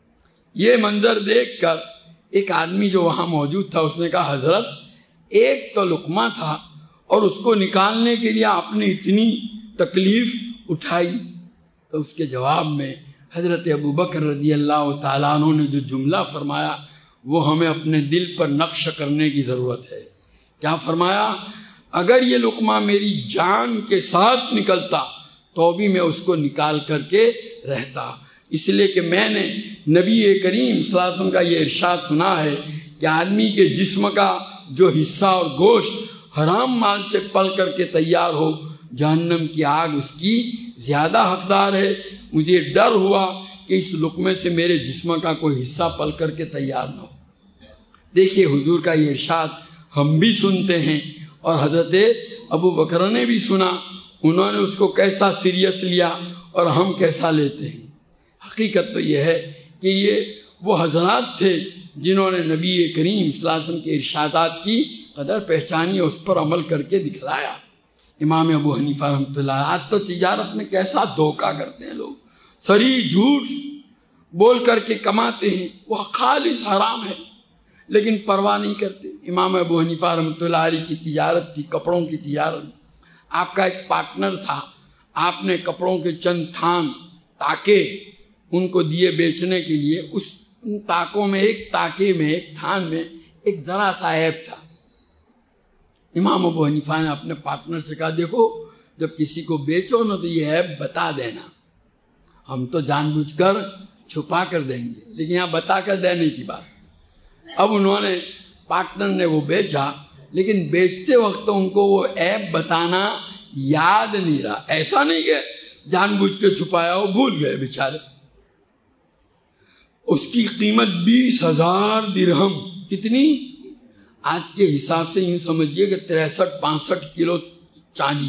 یہ منظر دیکھ کر ایک آدمی جو وہاں موجود تھا اس نے کہا حضرت ایک تو لقمہ تھا اور اس کو نکالنے کے لیے آپ نے اتنی تکلیف اٹھائی۔ تو اس کے جواب میں حضرت ابوبکر رضی اللہ تعالیٰ عنہ نے جو جملہ فرمایا وہ ہمیں اپنے دل پر نقش کرنے کی ضرورت ہے۔ کیا فرمایا؟ اگر یہ لقمہ میری جان کے ساتھ نکلتا تو بھی میں اس کو نکال کر کے رہتا، اس لیے کہ میں نے نبی کریم صلی اللہ علیہ وسلم کا یہ ارشاد سنا ہے کہ آدمی کے جسم کا جو حصہ اور گوشت حرام مال سے پل کر کے تیار ہو، جہنم کی آگ اس کی زیادہ حقدار ہے۔ مجھے ڈر ہوا کہ اس لقمے سے میرے جسم کا کوئی حصہ پل کر کے تیار نہ ہو۔ دیکھیے حضور کا یہ ارشاد ہم بھی سنتے ہیں اور حضرت ابوبکر نے بھی سنا، انہوں نے اس کو کیسا سیریس لیا اور ہم کیسا لیتے ہیں۔ حقیقت تو یہ ہے کہ یہ وہ حضرات تھے جنہوں نے نبی کریم صلی اللہ علیہ وسلم کے ارشادات کی قدر پہچانی اور اس پر عمل کر کے دکھلایا۔ امام ابو حنیفہ رحمۃ اللہ، آج تو تجارت میں کیسا دھوکہ کرتے ہیں لوگ، سری جھوٹ بول کر کے کماتے ہیں، وہ خالص حرام ہے لیکن پرواہ نہیں کرتے۔ امام ابو حنیفہ رحمۃ اللہ علیہ کی تجارت تھی کپڑوں کی تجارت۔ آپ کا ایک پارٹنر تھا، آپ نے کپڑوں کے چند تھان تاکے ان کو دیے بیچنے کے لیے، اس تاکوں میں ایک تاکے میں ایک تھان میں ایک ذرا سا عیب تھا۔ امام ابو حنیفہ نے اپنے پارٹنر سے کہا دیکھو جب کسی کو بیچو نا تو یہ عیب بتا دینا، ہم تو جان بوجھ کر چھپا کر دیں گے لیکن یہاں بتا کر دینے کی بات۔ اب انہوں نے پارٹنر نے وہ بیچا لیکن بیچتے وقت ان کو وہ عیب بتانا یاد نہیں رہا، ایسا نہیں کہ جان بوجھ کے چھپایا، وہ بھول گئے بیچارے۔ اس کی قیمت 20,000 درہم، کتنی؟ آج کے حساب سے یوں سمجھیے کہ 63-65 کلو چاندی۔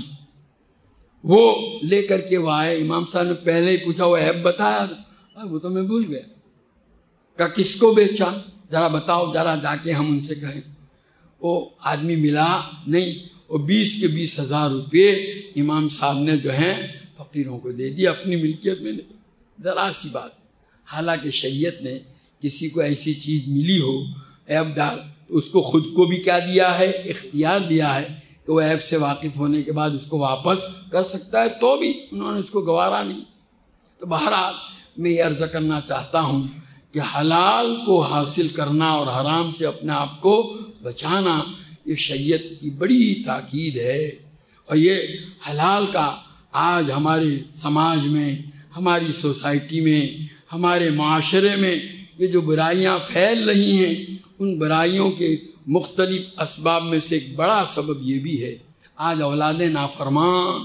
وہ لے کر کے وہ آئے، امام صاحب نے پہلے ہی پوچھا وہ عیب بتایا تھا، وہ تو میں بھول گیا۔ کہا کس کو بیچا ذرا بتاؤ، ذرا جا کے ہم ان سے کہیں۔ وہ آدمی ملا نہیں، وہ 20 کے 20,000 روپے امام صاحب نے جو ہیں فقیروں کو دے دیا اپنی ملکیت میں۔ ذرا سی بات، حالانکہ شریعت نے کسی کو ایسی چیز ملی ہو عیب دار، اس کو خود کو بھی کیا دیا ہے؟ اختیار دیا ہے کہ وہ عیب سے واقف ہونے کے بعد اس کو واپس کر سکتا ہے، تو بھی انہوں نے اس کو گوارا نہیں۔ تو بہرحال میں یہ عرض کرنا چاہتا ہوں کہ حلال کو حاصل کرنا اور حرام سے اپنے آپ کو بچانا یہ شریعت کی بڑی تاکید ہے۔ اور یہ حلال کا آج ہمارے سماج میں، ہماری سوسائٹی میں، ہمارے معاشرے میں یہ جو برائیاں پھیل رہی ہیں، ان برائیوں کے مختلف اسباب میں سے ایک بڑا سبب یہ بھی ہے آج اولاد نافرمان۔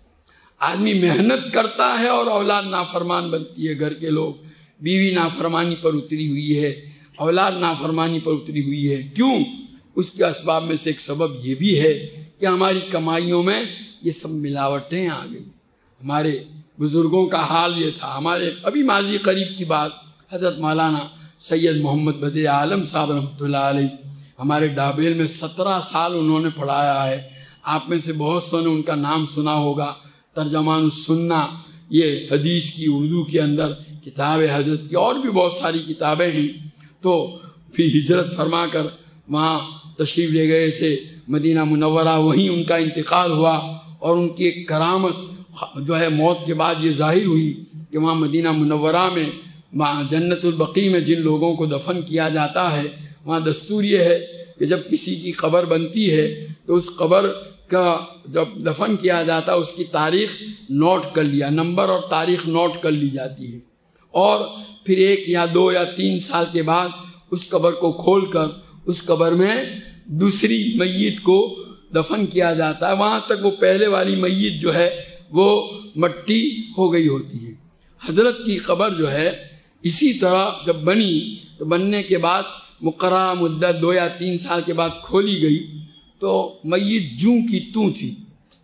آدمی محنت کرتا ہے اور اولاد نافرمان بنتی ہے، گھر کے لوگ، بیوی نافرمانی پر اتری ہوئی ہے، اولاد نافرمانی پر اتری ہوئی ہے۔ کیوں؟ اس کے اسباب میں سے ایک سبب یہ بھی ہے کہ ہماری کمائیوں میں یہ سب ملاوٹیں آ گئی۔ ہمارے بزرگوں کا حال یہ تھا، ہمارے ابھی ماضی قریب کی بات، حضرت مولانا سید محمد بدر عالم صاحب رحمۃ اللہ علیہ ہمارے ڈابیل میں 17 سال انہوں نے پڑھایا ہے۔ آپ میں سے بہت سو نے ان کا نام سنا ہوگا، ترجمان السنہ، یہ حدیث کی اردو کے اندر کتاب حضرت کی، اور بھی بہت ساری کتابیں ہیں۔ تو پھر ہجرت فرما کر وہاں تشریف لے گئے تھے مدینہ منورہ، وہیں ان کا انتقال ہوا، اور ان کی ایک کرامت جو ہے موت کے بعد یہ ظاہر ہوئی کہ وہاں مدینہ منورہ میں جنت البقیع میں جن لوگوں کو دفن کیا جاتا ہے، وہاں دستور یہ ہے کہ جب کسی کی قبر بنتی ہے تو اس قبر کا جب دفن کیا جاتا ہے اس کی تاریخ نوٹ کر لیا، نمبر اور تاریخ نوٹ کر لی جاتی ہے، اور پھر 1 یا 2 یا 3 سال کے بعد اس قبر کو کھول کر اس قبر میں دوسری میت کو دفن کیا جاتا ہے. وہاں تک وہ پہلے والی میت جو ہے وہ مٹی ہو گئی ہوتی ہے. حضرت کی قبر جو ہے اسی طرح جب بنی تو بننے کے بعد مقررہ مدت 2 یا 3 سال کے بعد کھولی گئی تو میت جوں کی توں تھی.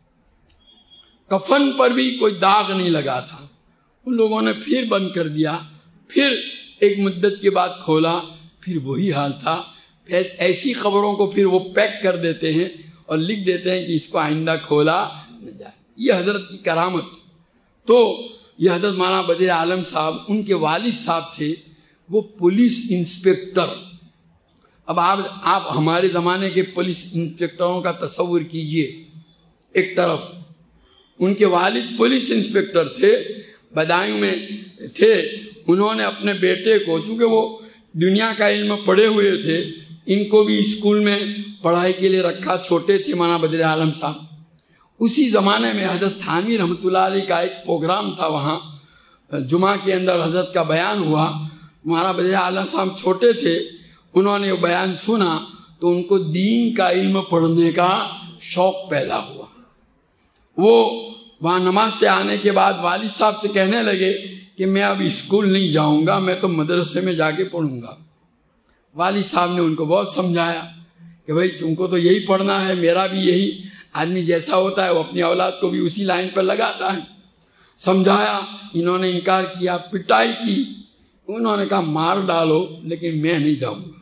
کفن پر بھی کوئی داغ نہیں لگا تھا. ان لوگوں نے پھر بند کر دیا, پھر ایک مدت کے بعد کھولا, پھر وہی حال تھا. پھر ایسی خبروں کو پھر وہ پیک کر دیتے ہیں اور لکھ دیتے ہیں کہ اس کو آئندہ کھولا نہ جائے. یہ حضرت کی کرامت. تو یہ حضرت مولانا بدر عالم صاحب, ان کے والد صاحب تھے وہ پولیس انسپیکٹر. اب آپ ہمارے زمانے کے پولیس انسپیکٹروں کا تصور کیجئے. ایک طرف ان کے والد پولیس انسپیکٹر تھے, بدایوں میں تھے. انہوں نے اپنے بیٹے کو, چونکہ وہ دنیا کا علم پڑھے ہوئے تھے, ان کو بھی اسکول میں پڑھائی کے لیے رکھا. چھوٹے تھے مولانا بدر عالم صاحب. اسی زمانے میں حضرت تھانوی رحمۃ اللہ علیہ کا ایک پروگرام تھا. وہاں جمعہ کے اندر حضرت کا بیان ہوا. مولانا بدر عالم صاحب چھوٹے تھے, انہوں نے وہ بیان سنا تو ان کو دین کا علم پڑھنے کا شوق پیدا ہوا. وہ وہاں نماز سے آنے کے بعد والد صاحب سے کہنے لگے کہ میں اب اسکول نہیں جاؤں گا, میں تو مدرسے میں جا کے پڑھوں گا. والد صاحب نے ان کو بہت سمجھایا کہ بھائی تم کو تو یہی پڑھنا ہے, میرا بھی یہی. آدمی جیسا ہوتا ہے وہ اپنی اولاد کو بھی اسی لائن پر لگاتا ہے. سمجھایا, انہوں نے انکار کیا, پٹائی کی. انہوں نے کہا مار ڈالو لیکن میں نہیں جاؤں گا.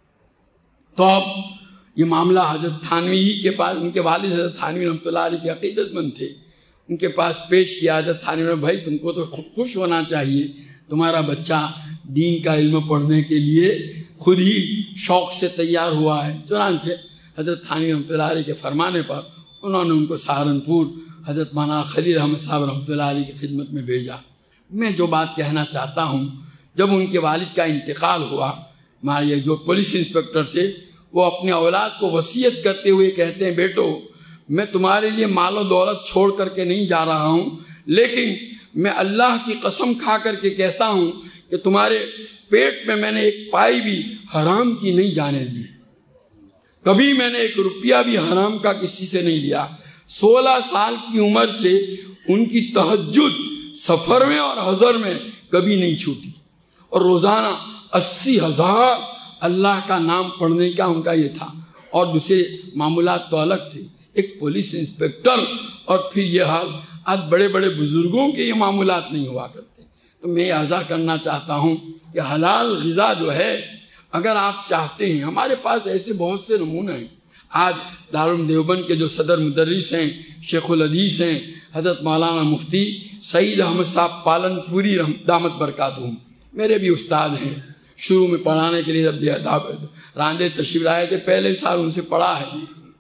تو اب یہ معاملہ حضرت تھانوی ہی کے پاس, ان کے والد حضرت تھانوی رحمۃ اللہ علیہ کے عقیدت مند تھے, ان کے پاس پیش کیا. حضرت تھانوی نے بھائی تم کو تو خوش ہونا چاہیے, تمہارا بچہ دین کا علم پڑھنے کے لیے خود ہی شوق سے تیار ہوا ہے. چنانچہ حضرت تھانوی رحمۃ اللہ علیہ کے فرمانے پر انہوں نے ان کو سہارنپور حضرت مولانا خلیل احمد صاحب رحمۃ اللہ علیہ کی خدمت میں بھیجا. میں جو بات کہنا چاہتا ہوں, جب ان کے والد کا انتقال ہوا, ہمارے جو پولیس انسپیکٹر تھے وہ اپنے اولاد کو وصیت کرتے ہوئے کہتے ہیں بیٹو میں تمہارے لیے مال و دولت چھوڑ کر کے نہیں جا رہا ہوں, لیکن میں اللہ کی قسم کھا کر کے کہتا ہوں کہ تمہارے پیٹ میں نے ایک پائی بھی حرام کی نہیں جانے دی. کبھی میں نے 1 روپیہ بھی حرام کا کسی سے نہیں لیا. 16 سال کی عمر سے ان کی تہجد سفر میں اور حضر میں کبھی نہیں چھوٹی, اور روزانہ 80,000 اللہ کا نام پڑھنے کا ان کا یہ تھا. اور دوسرے معاملات تو الگ تھے, ایک پولیس انسپیکٹر, اور پھر یہ حال. آج بڑے بڑے بزرگوں کے یہ معاملات نہیں ہوا کرتے. تو میں یہ عرض کرنا چاہتا ہوں کہ حلال غذا جو ہے اگر آپ چاہتے ہیں, ہمارے پاس ایسے بہت سے نمونے ہیں. آج دارالعلوم دیوبند کے جو صدر مدرس ہیں, شیخ الحدیث ہیں, حضرت مولانا مفتی سعید احمد صاحب پالن پوری دامت برکاتہم, میرے بھی استاد ہیں. شروع میں پڑھانے کے لیے جب راندے تشریف لائے تھے, پہلے سال ان سے پڑھا ہے.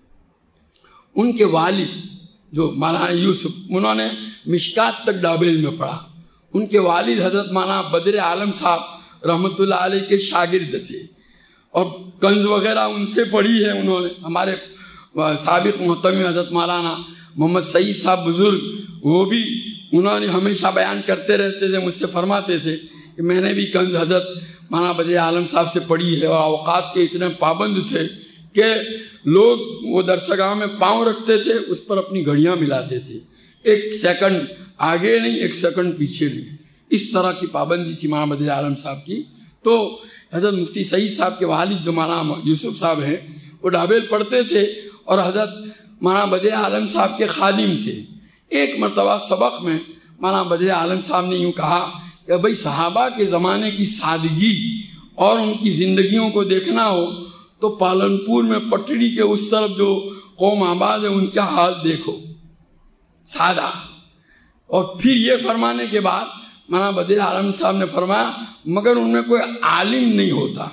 ان کے والد جو مولانا یوسف, انہوں نے مشکات تک ڈابل میں پڑھا. ان کے والد حضرت مولانا بدر عالم صاحب رحمۃ اللہ علیہ کے شاگرد تھے, اور کنز وغیرہ ان سے پڑھی ہے انہوں نے. ہمارے سابق محترم حضرت مولانا محمد سعید صاحب بزرگ, وہ بھی انہوں نے ہمیشہ بیان کرتے رہتے تھے, مجھ سے فرماتے تھے کہ میں نے بھی کنز حضرت مولانا بدر عالم صاحب سے پڑھی ہے. اور اوقات کے اتنے پابند تھے کہ لوگ وہ درسگاہ میں پاؤں رکھتے تھے, اس پر اپنی گھڑیاں ملاتے تھے, 1 سیکنڈ آگے نہیں 1 سیکنڈ پیچھے نہیں. اس طرح کی پابندی تھی مولانا بدر عالم صاحب کی. تو حضرت مفتی سعید صاحب کے والد جو مولانا یوسف صاحب ہیں وہ ڈابل پڑھتے تھے اور حضرت مولانا بدر عالم صاحب کے خادم تھے. ایک مرتبہ سبق میں مولانا بدر عالم صاحب نے یوں کہا کہ بھئی صحابہ کے زمانے کی سادگی اور ان کی زندگیوں کو دیکھنا ہو تو پالنپور میں پٹڑی کے اس طرف جو قوم آباد ہے ان کا حال دیکھو, سادہ. اور پھر یہ فرمانے کے بعد مولانا بدر عالم صاحب نے فرمایا مگر ان میں کوئی عالم نہیں ہوتا.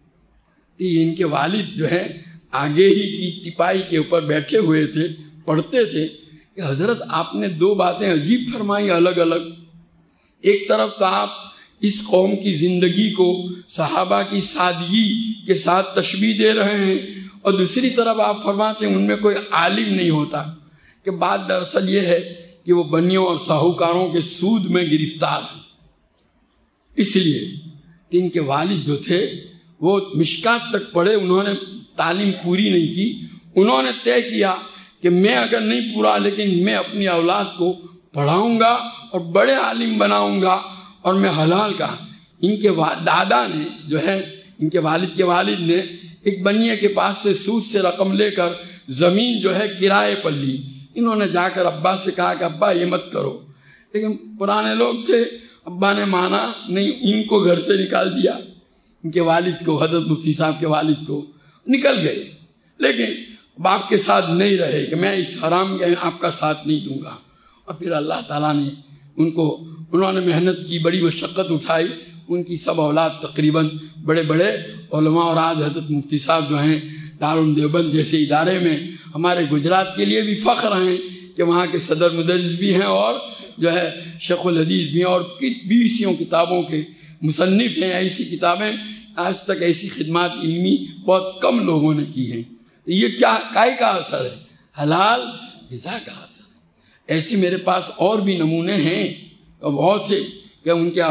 ان کے والد جو ہے آگے ہی کی ٹپائی کے اوپر بیٹھے ہوئے تھے, پڑھتے تھے کہ حضرت آپ نے 2 باتیں عجیب فرمائی الگ الگ. ایک طرف تو آپ اس قوم کی زندگی کو صحابہ کی سادگی کے ساتھ تشبیہ دے رہے ہیں, اور دوسری طرف آپ فرماتے ہیں ان میں کوئی عالم نہیں ہوتا. کہ بات دراصل یہ ہے کہ وہ بنیوں اور ساہوکاروں کے سود میں گرفتار ہیں. اس لیے کہ ان کے والد جو تھے وہ مشکات تک پڑھے، انہوں نے تعلیم پوری نہیں کی. انہوں نے طے کیا کہ میں اگر نہیں پورا لیکن میں اپنی اولاد کو پڑھاؤں گا اور بڑے عالم بناؤں گا اور میں حلال کا. ان کے دادا نے جو ہے، ان کے والد نے ایک بنیے کے پاس سے سود سے رقم لے کر زمین جو ہے کرائے پر لی. انہوں نے جا کر ابا سے کہا کہ ابا یہ مت کرو، لیکن پرانے لوگ تھے، ابا نے مانا نہیں، ان کو گھر سے نکال دیا. ان کے والد کو، حضرت مفتی صاحب کے والد کو نکل گئے، لیکن باپ کے ساتھ نہیں رہے کہ میں اس حرام کے آپ کا ساتھ نہیں دوں گا. اور پھر اللہ تعالیٰ نے انہوں نے محنت کی، بڑی مشقت اٹھائی. ان کی سب اولاد تقریباً بڑے بڑے علماء، اور آج حضرت مفتی صاحب جو ہیں دارالعلوم دیوبند جیسے ادارے میں ہمارے گجرات کے لیے بھی فخر ہیں کہ وہاں کے صدر مدرس بھی ہیں اور جو ہے شیخ الحدیث بھی ہیں، اور 20 کتابوں کے مصنف ہیں. ایسی کتابیں آج تک، ایسی خدمات علمی بہت کم لوگوں نے کی ہیں. یہ کیا کائے کا اثر ہے؟ حلال غذا کا اثر ہے. ایسے میرے پاس اور بھی نمونے ہیں بہت سے کہ ان کے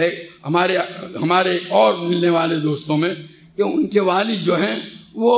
ہمارے اور ملنے والے دوستوں میں کہ ان کے والد جو ہیں وہ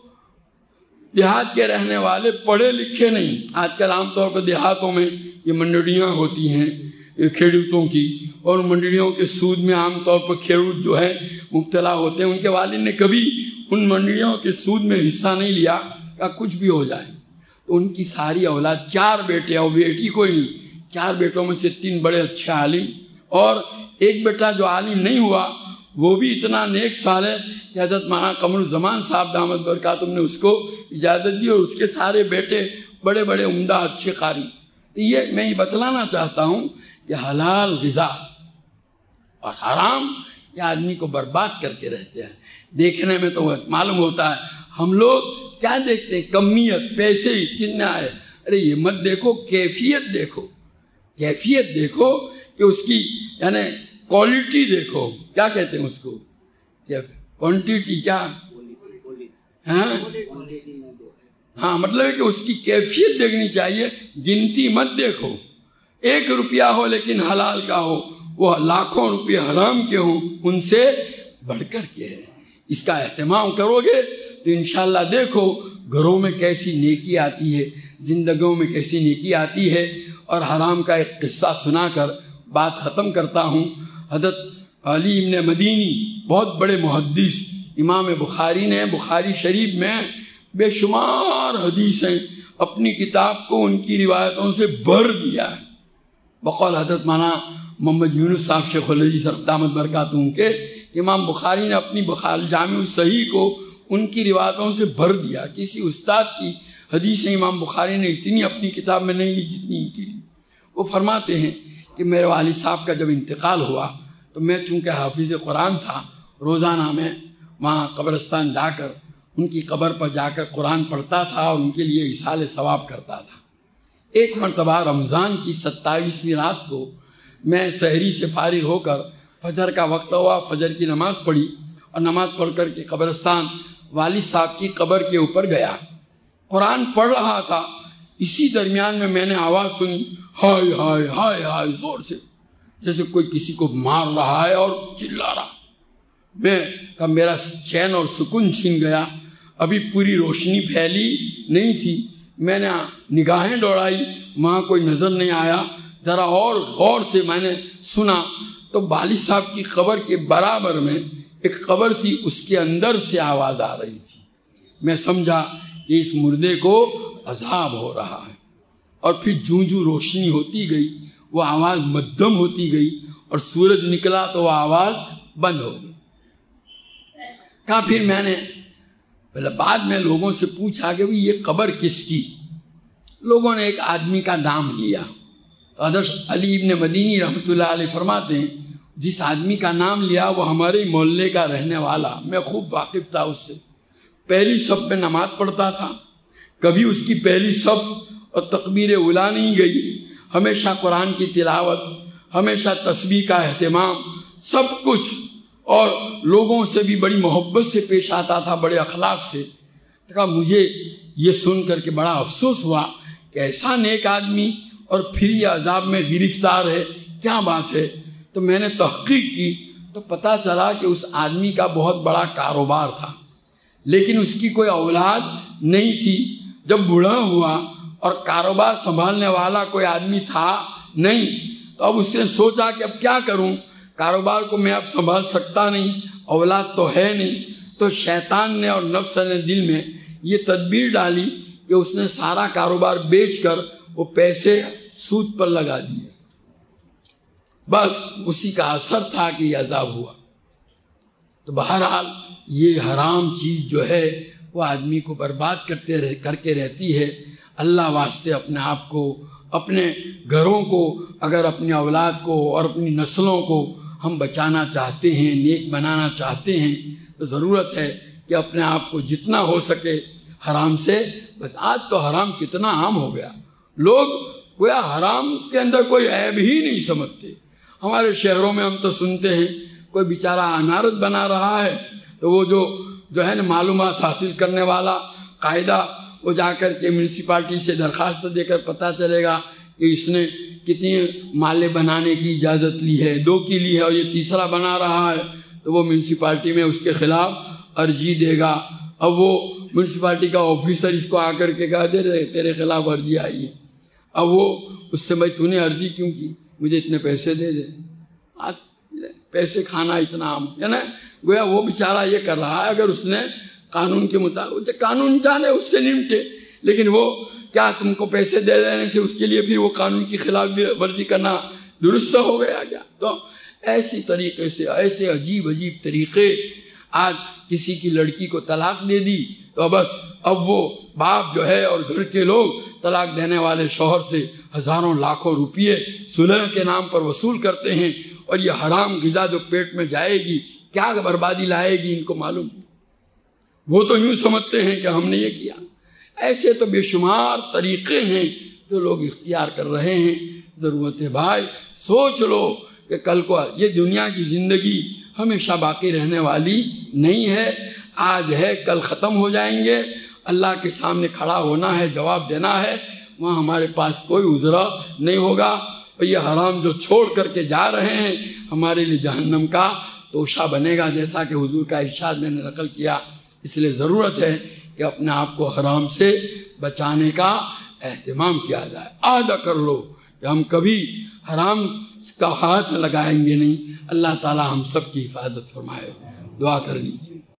دیہات کے رہنے والے، پڑھے لکھے نہیں. آج کل عام طور پر دیہاتوں میں یہ منڈیاں ہوتی ہیں کھیڑوتوں کی، اور منڈیوں کے سود میں عام طور پر کھیڑوت جو ہے مبتلا ہوتے ہیں. ان کے والد نے کبھی ان منڈیوں کے سود میں حصہ نہیں لیا کہ کچھ بھی ہو جائے. تو ان کی ساری اولاد، 4 بیٹے اور بیٹی کوئی نہیں، 4 بیٹوں میں سے 3 بڑے اچھے عالم، اور ایک بیٹا جو عالم نہیں ہوا وہ بھی اتنا نیک صالح کہ حضرت مولانا قمر الزمان صاحب دامت برکاتہم نے اس کو اجازت دی، اور اس کے سارے بیٹے بڑے بڑے عمدہ اچھے قاری. یہ میں یہ بتلانا چاہتا ہوں کہ حلال غذا اور حرام یہ آدمی کو برباد کر کے رہتے ہیں. دیکھنے میں تو معلوم ہوتا ہے، ہم لوگ کیا دیکھتے ہیں؟ کمیت، پیسے کتنا ہے. ارے یہ مت دیکھو، کیفیت دیکھو. کیفیت دیکھو کہ اس کی یعنی کوالٹی دیکھو. کیا کہتے ہیں اس کو؟ کوانٹیٹی کیا؟ ہاں مطلب ہے کہ اس کی کیفیت دیکھنی چاہیے، گنتی مت دیکھو. 1 روپیہ ہو لیکن حلال کا ہو، وہ لاکھوں روپے حرام کے ہوں، ان سے بڑھ کر کے ہے. اس کا اہتمام کرو گے تو انشاءاللہ دیکھو گھروں میں کیسی نیکی آتی ہے، زندگیوں میں کیسی نیکی آتی ہے. اور حرام کا ایک قصہ سنا کر بات ختم کرتا ہوں. حضرت علی ابن مدینی بہت بڑے محدث، امام بخاری نے بخاری شریف میں بے شمار حدیث ہیں، اپنی کتاب کو ان کی روایتوں سے بھر دیا ہے. بقول حضرت مولانا محمد یونس صاحب شیخ الحدیث دامت برکاتہم کے، امام بخاری نے اپنی جامع الصحیح کو ان کی روایتوں سے بھر دیا. کسی استاد کی حدیث امام بخاری نے اتنی اپنی کتاب میں نہیں لی جتنی ان کی لی. وہ فرماتے ہیں کہ میرے والد صاحب کا جب انتقال ہوا تو میں چونکہ حافظ قرآن تھا، روزانہ میں وہاں قبرستان جا کر ان کی قبر پر جا کر قرآن پڑھتا تھا اور ان کے لیے ایصال ثواب کرتا تھا. ایک مرتبہ رمضان کی 27ویں رات کو میں سحری سے فارغ ہو کر فجر کا وقت ہوا، فجر کی نماز پڑھی اور نماز پڑھ کر کے قبرستان والد صاحب کی قبر کے اوپر گیا. قرآن پڑھ رہا تھا، اسی درمیان میں نے آواز سنی، ہائے ہائے ہائے ہائے، زور سے، جیسے کوئی کسی کو مار رہا ہے اور چلا رہا. میں کہا میرا چین اور سکون چھین گیا. ابھی پوری روشنی پھیلی نہیں تھی، میں نے نگاہیں دوڑائی، وہاں کوئی نظر نہیں آیا. ذرا اور غور سے میں نے سنا تو والد صاحب کی قبر کے برابر میں ایک قبر تھی، اس کے اندر سے آواز آ رہی تھی. میں سمجھا کہ اس مردے کو عذاب ہو رہا ہے. اور پھر جوں روشنی ہوتی گئی وہ آواز مدھم ہوتی گئی، اور سورج نکلا تو وہ آواز بند ہو گئی. کہا پھر میں نے بعد میں لوگوں سے پوچھا کہ یہ قبر کس کی؟ لوگوں نے ایک آدمی کا نام لیا. حضرت علی ابن مدینی رحمۃ اللہ علیہ فرماتے ہیں جس آدمی کا نام لیا وہ ہمارے محلے کا رہنے والا، میں خوب واقف تھا اس سے. پہلی صف میں نماز پڑھتا تھا، کبھی اس کی پہلی صف اور تکبیر اولیٰ نہیں گئی. ہمیشہ قرآن کی تلاوت، ہمیشہ تسبیح کا اہتمام، سب کچھ، اور لوگوں سے بھی بڑی محبت سے پیش آتا تھا، بڑے اخلاق سے. کہا مجھے یہ سن کر کے بڑا افسوس ہوا کہ ایسا نیک آدمی اور پھر یہ عذاب میں گرفتار ہے، کیا بات ہے؟ تو میں نے تحقیق کی تو پتہ چلا کہ اس آدمی کا بہت بڑا کاروبار تھا، لیکن اس کی کوئی اولاد نہیں تھی۔ جب بوڑھا ہوا اور کاروبار سنبھالنے والا کوئی آدمی تھا نہیں، تو اب اس نے سوچا کہ اب کیا کروں، کاروبار کو میں اب سنبھال سکتا نہیں، اولاد تو ہے نہیں۔ تو شیطان نے اور نفس نے دل میں یہ تدبیر ڈالی کہ اس نے سارا کاروبار بیچ کر وہ پیسے سود پر لگا دیے۔ بس اسی کا اثر تھا کہ یہ عذاب ہوا۔ تو بہرحال یہ حرام چیز جو ہے وہ آدمی کو برباد کر کے رہتی ہے۔ اللہ واسطے اپنے آپ کو، اپنے گھروں کو، اگر اپنی اولاد کو اور اپنی نسلوں کو ہم بچانا چاہتے ہیں، نیک بنانا چاہتے ہیں، تو ضرورت ہے کہ اپنے آپ کو جتنا ہو سکے حرام سے آج تو حرام کتنا عام ہو گیا، لوگ گویا حرام کے اندر کوئی عیب ہی نہیں سمجھتے۔ ہمارے شہروں میں ہم تو سنتے ہیں کوئی بیچارہ عمارت بنا رہا ہے تو وہ جو ہے نا معلومات حاصل کرنے والا قاعدہ، وہ جا کر کے میونسپلٹی سے درخواست دے کر پتہ چلے گا کہ اس نے کتنی مالے بنانے کی اجازت لی ہے، 2 کی لی ہے اور یہ تیسرا بنا رہا ہے، تو وہ میونسپلٹی میں اس کے خلاف عرضی دے گا۔ اب وہ میونسپلٹی کا آفیسر اس کو آ کر کے کہا دے رہے تیرے خلاف عرضی آئی ہے۔ اب وہ اس سے بھائی تو نے عرضی کیوں کی، مجھے اتنے پیسے دے دے۔ آج پیسے کھانا اتنا عام ہے نا، گویا وہ بیچارہ یہ کر رہا ہے، اگر اس نے قانون کے مطابق قانون جانے اس سے نمٹے، لیکن وہ کیا تم کو پیسے دے دینے سے اس کے لیے پھر وہ قانون کی خلاف ورزی کرنا درست ہو گیا کیا؟ تو ایسی طریقے سے ایسے عجیب طریقے، آج کسی کی لڑکی کو طلاق دے دی تو بس اب وہ باپ جو ہے اور گھر کے لوگ طلاق دینے والے شوہر سے ہزاروں لاکھوں روپیے صلح کے نام پر وصول کرتے ہیں، اور یہ حرام غذا جو پیٹ میں جائے گی کیا بربادی لائے گی ان کو معلوم نہیں۔ وہ تو یوں سمجھتے ہیں کہ ہم نے یہ کیا۔ ایسے تو بے شمار طریقے ہیں جو لوگ اختیار کر رہے ہیں۔ ضرورت ہے بھائی سوچ لو کہ کل کو یہ دنیا کی زندگی ہمیشہ باقی رہنے والی نہیں ہے، آج ہے کل ختم ہو جائیں گے، اللہ کے سامنے کھڑا ہونا ہے، جواب دینا ہے، وہاں ہمارے پاس کوئی عذر نہیں ہوگا، اور یہ حرام جو چھوڑ کر کے جا رہے ہیں ہمارے لیے جہنم کا توشہ بنے گا، جیسا کہ حضور کا ارشاد میں نے نقل کیا۔ اس لیے ضرورت ہے کہ اپنے آپ کو حرام سے بچانے کا اہتمام کیا جائے، عہد کر لو کہ ہم کبھی حرام کا ہاتھ لگائیں گے نہیں۔ اللہ تعالی ہم سب کی حفاظت فرمائے، دعا کر لیجیے۔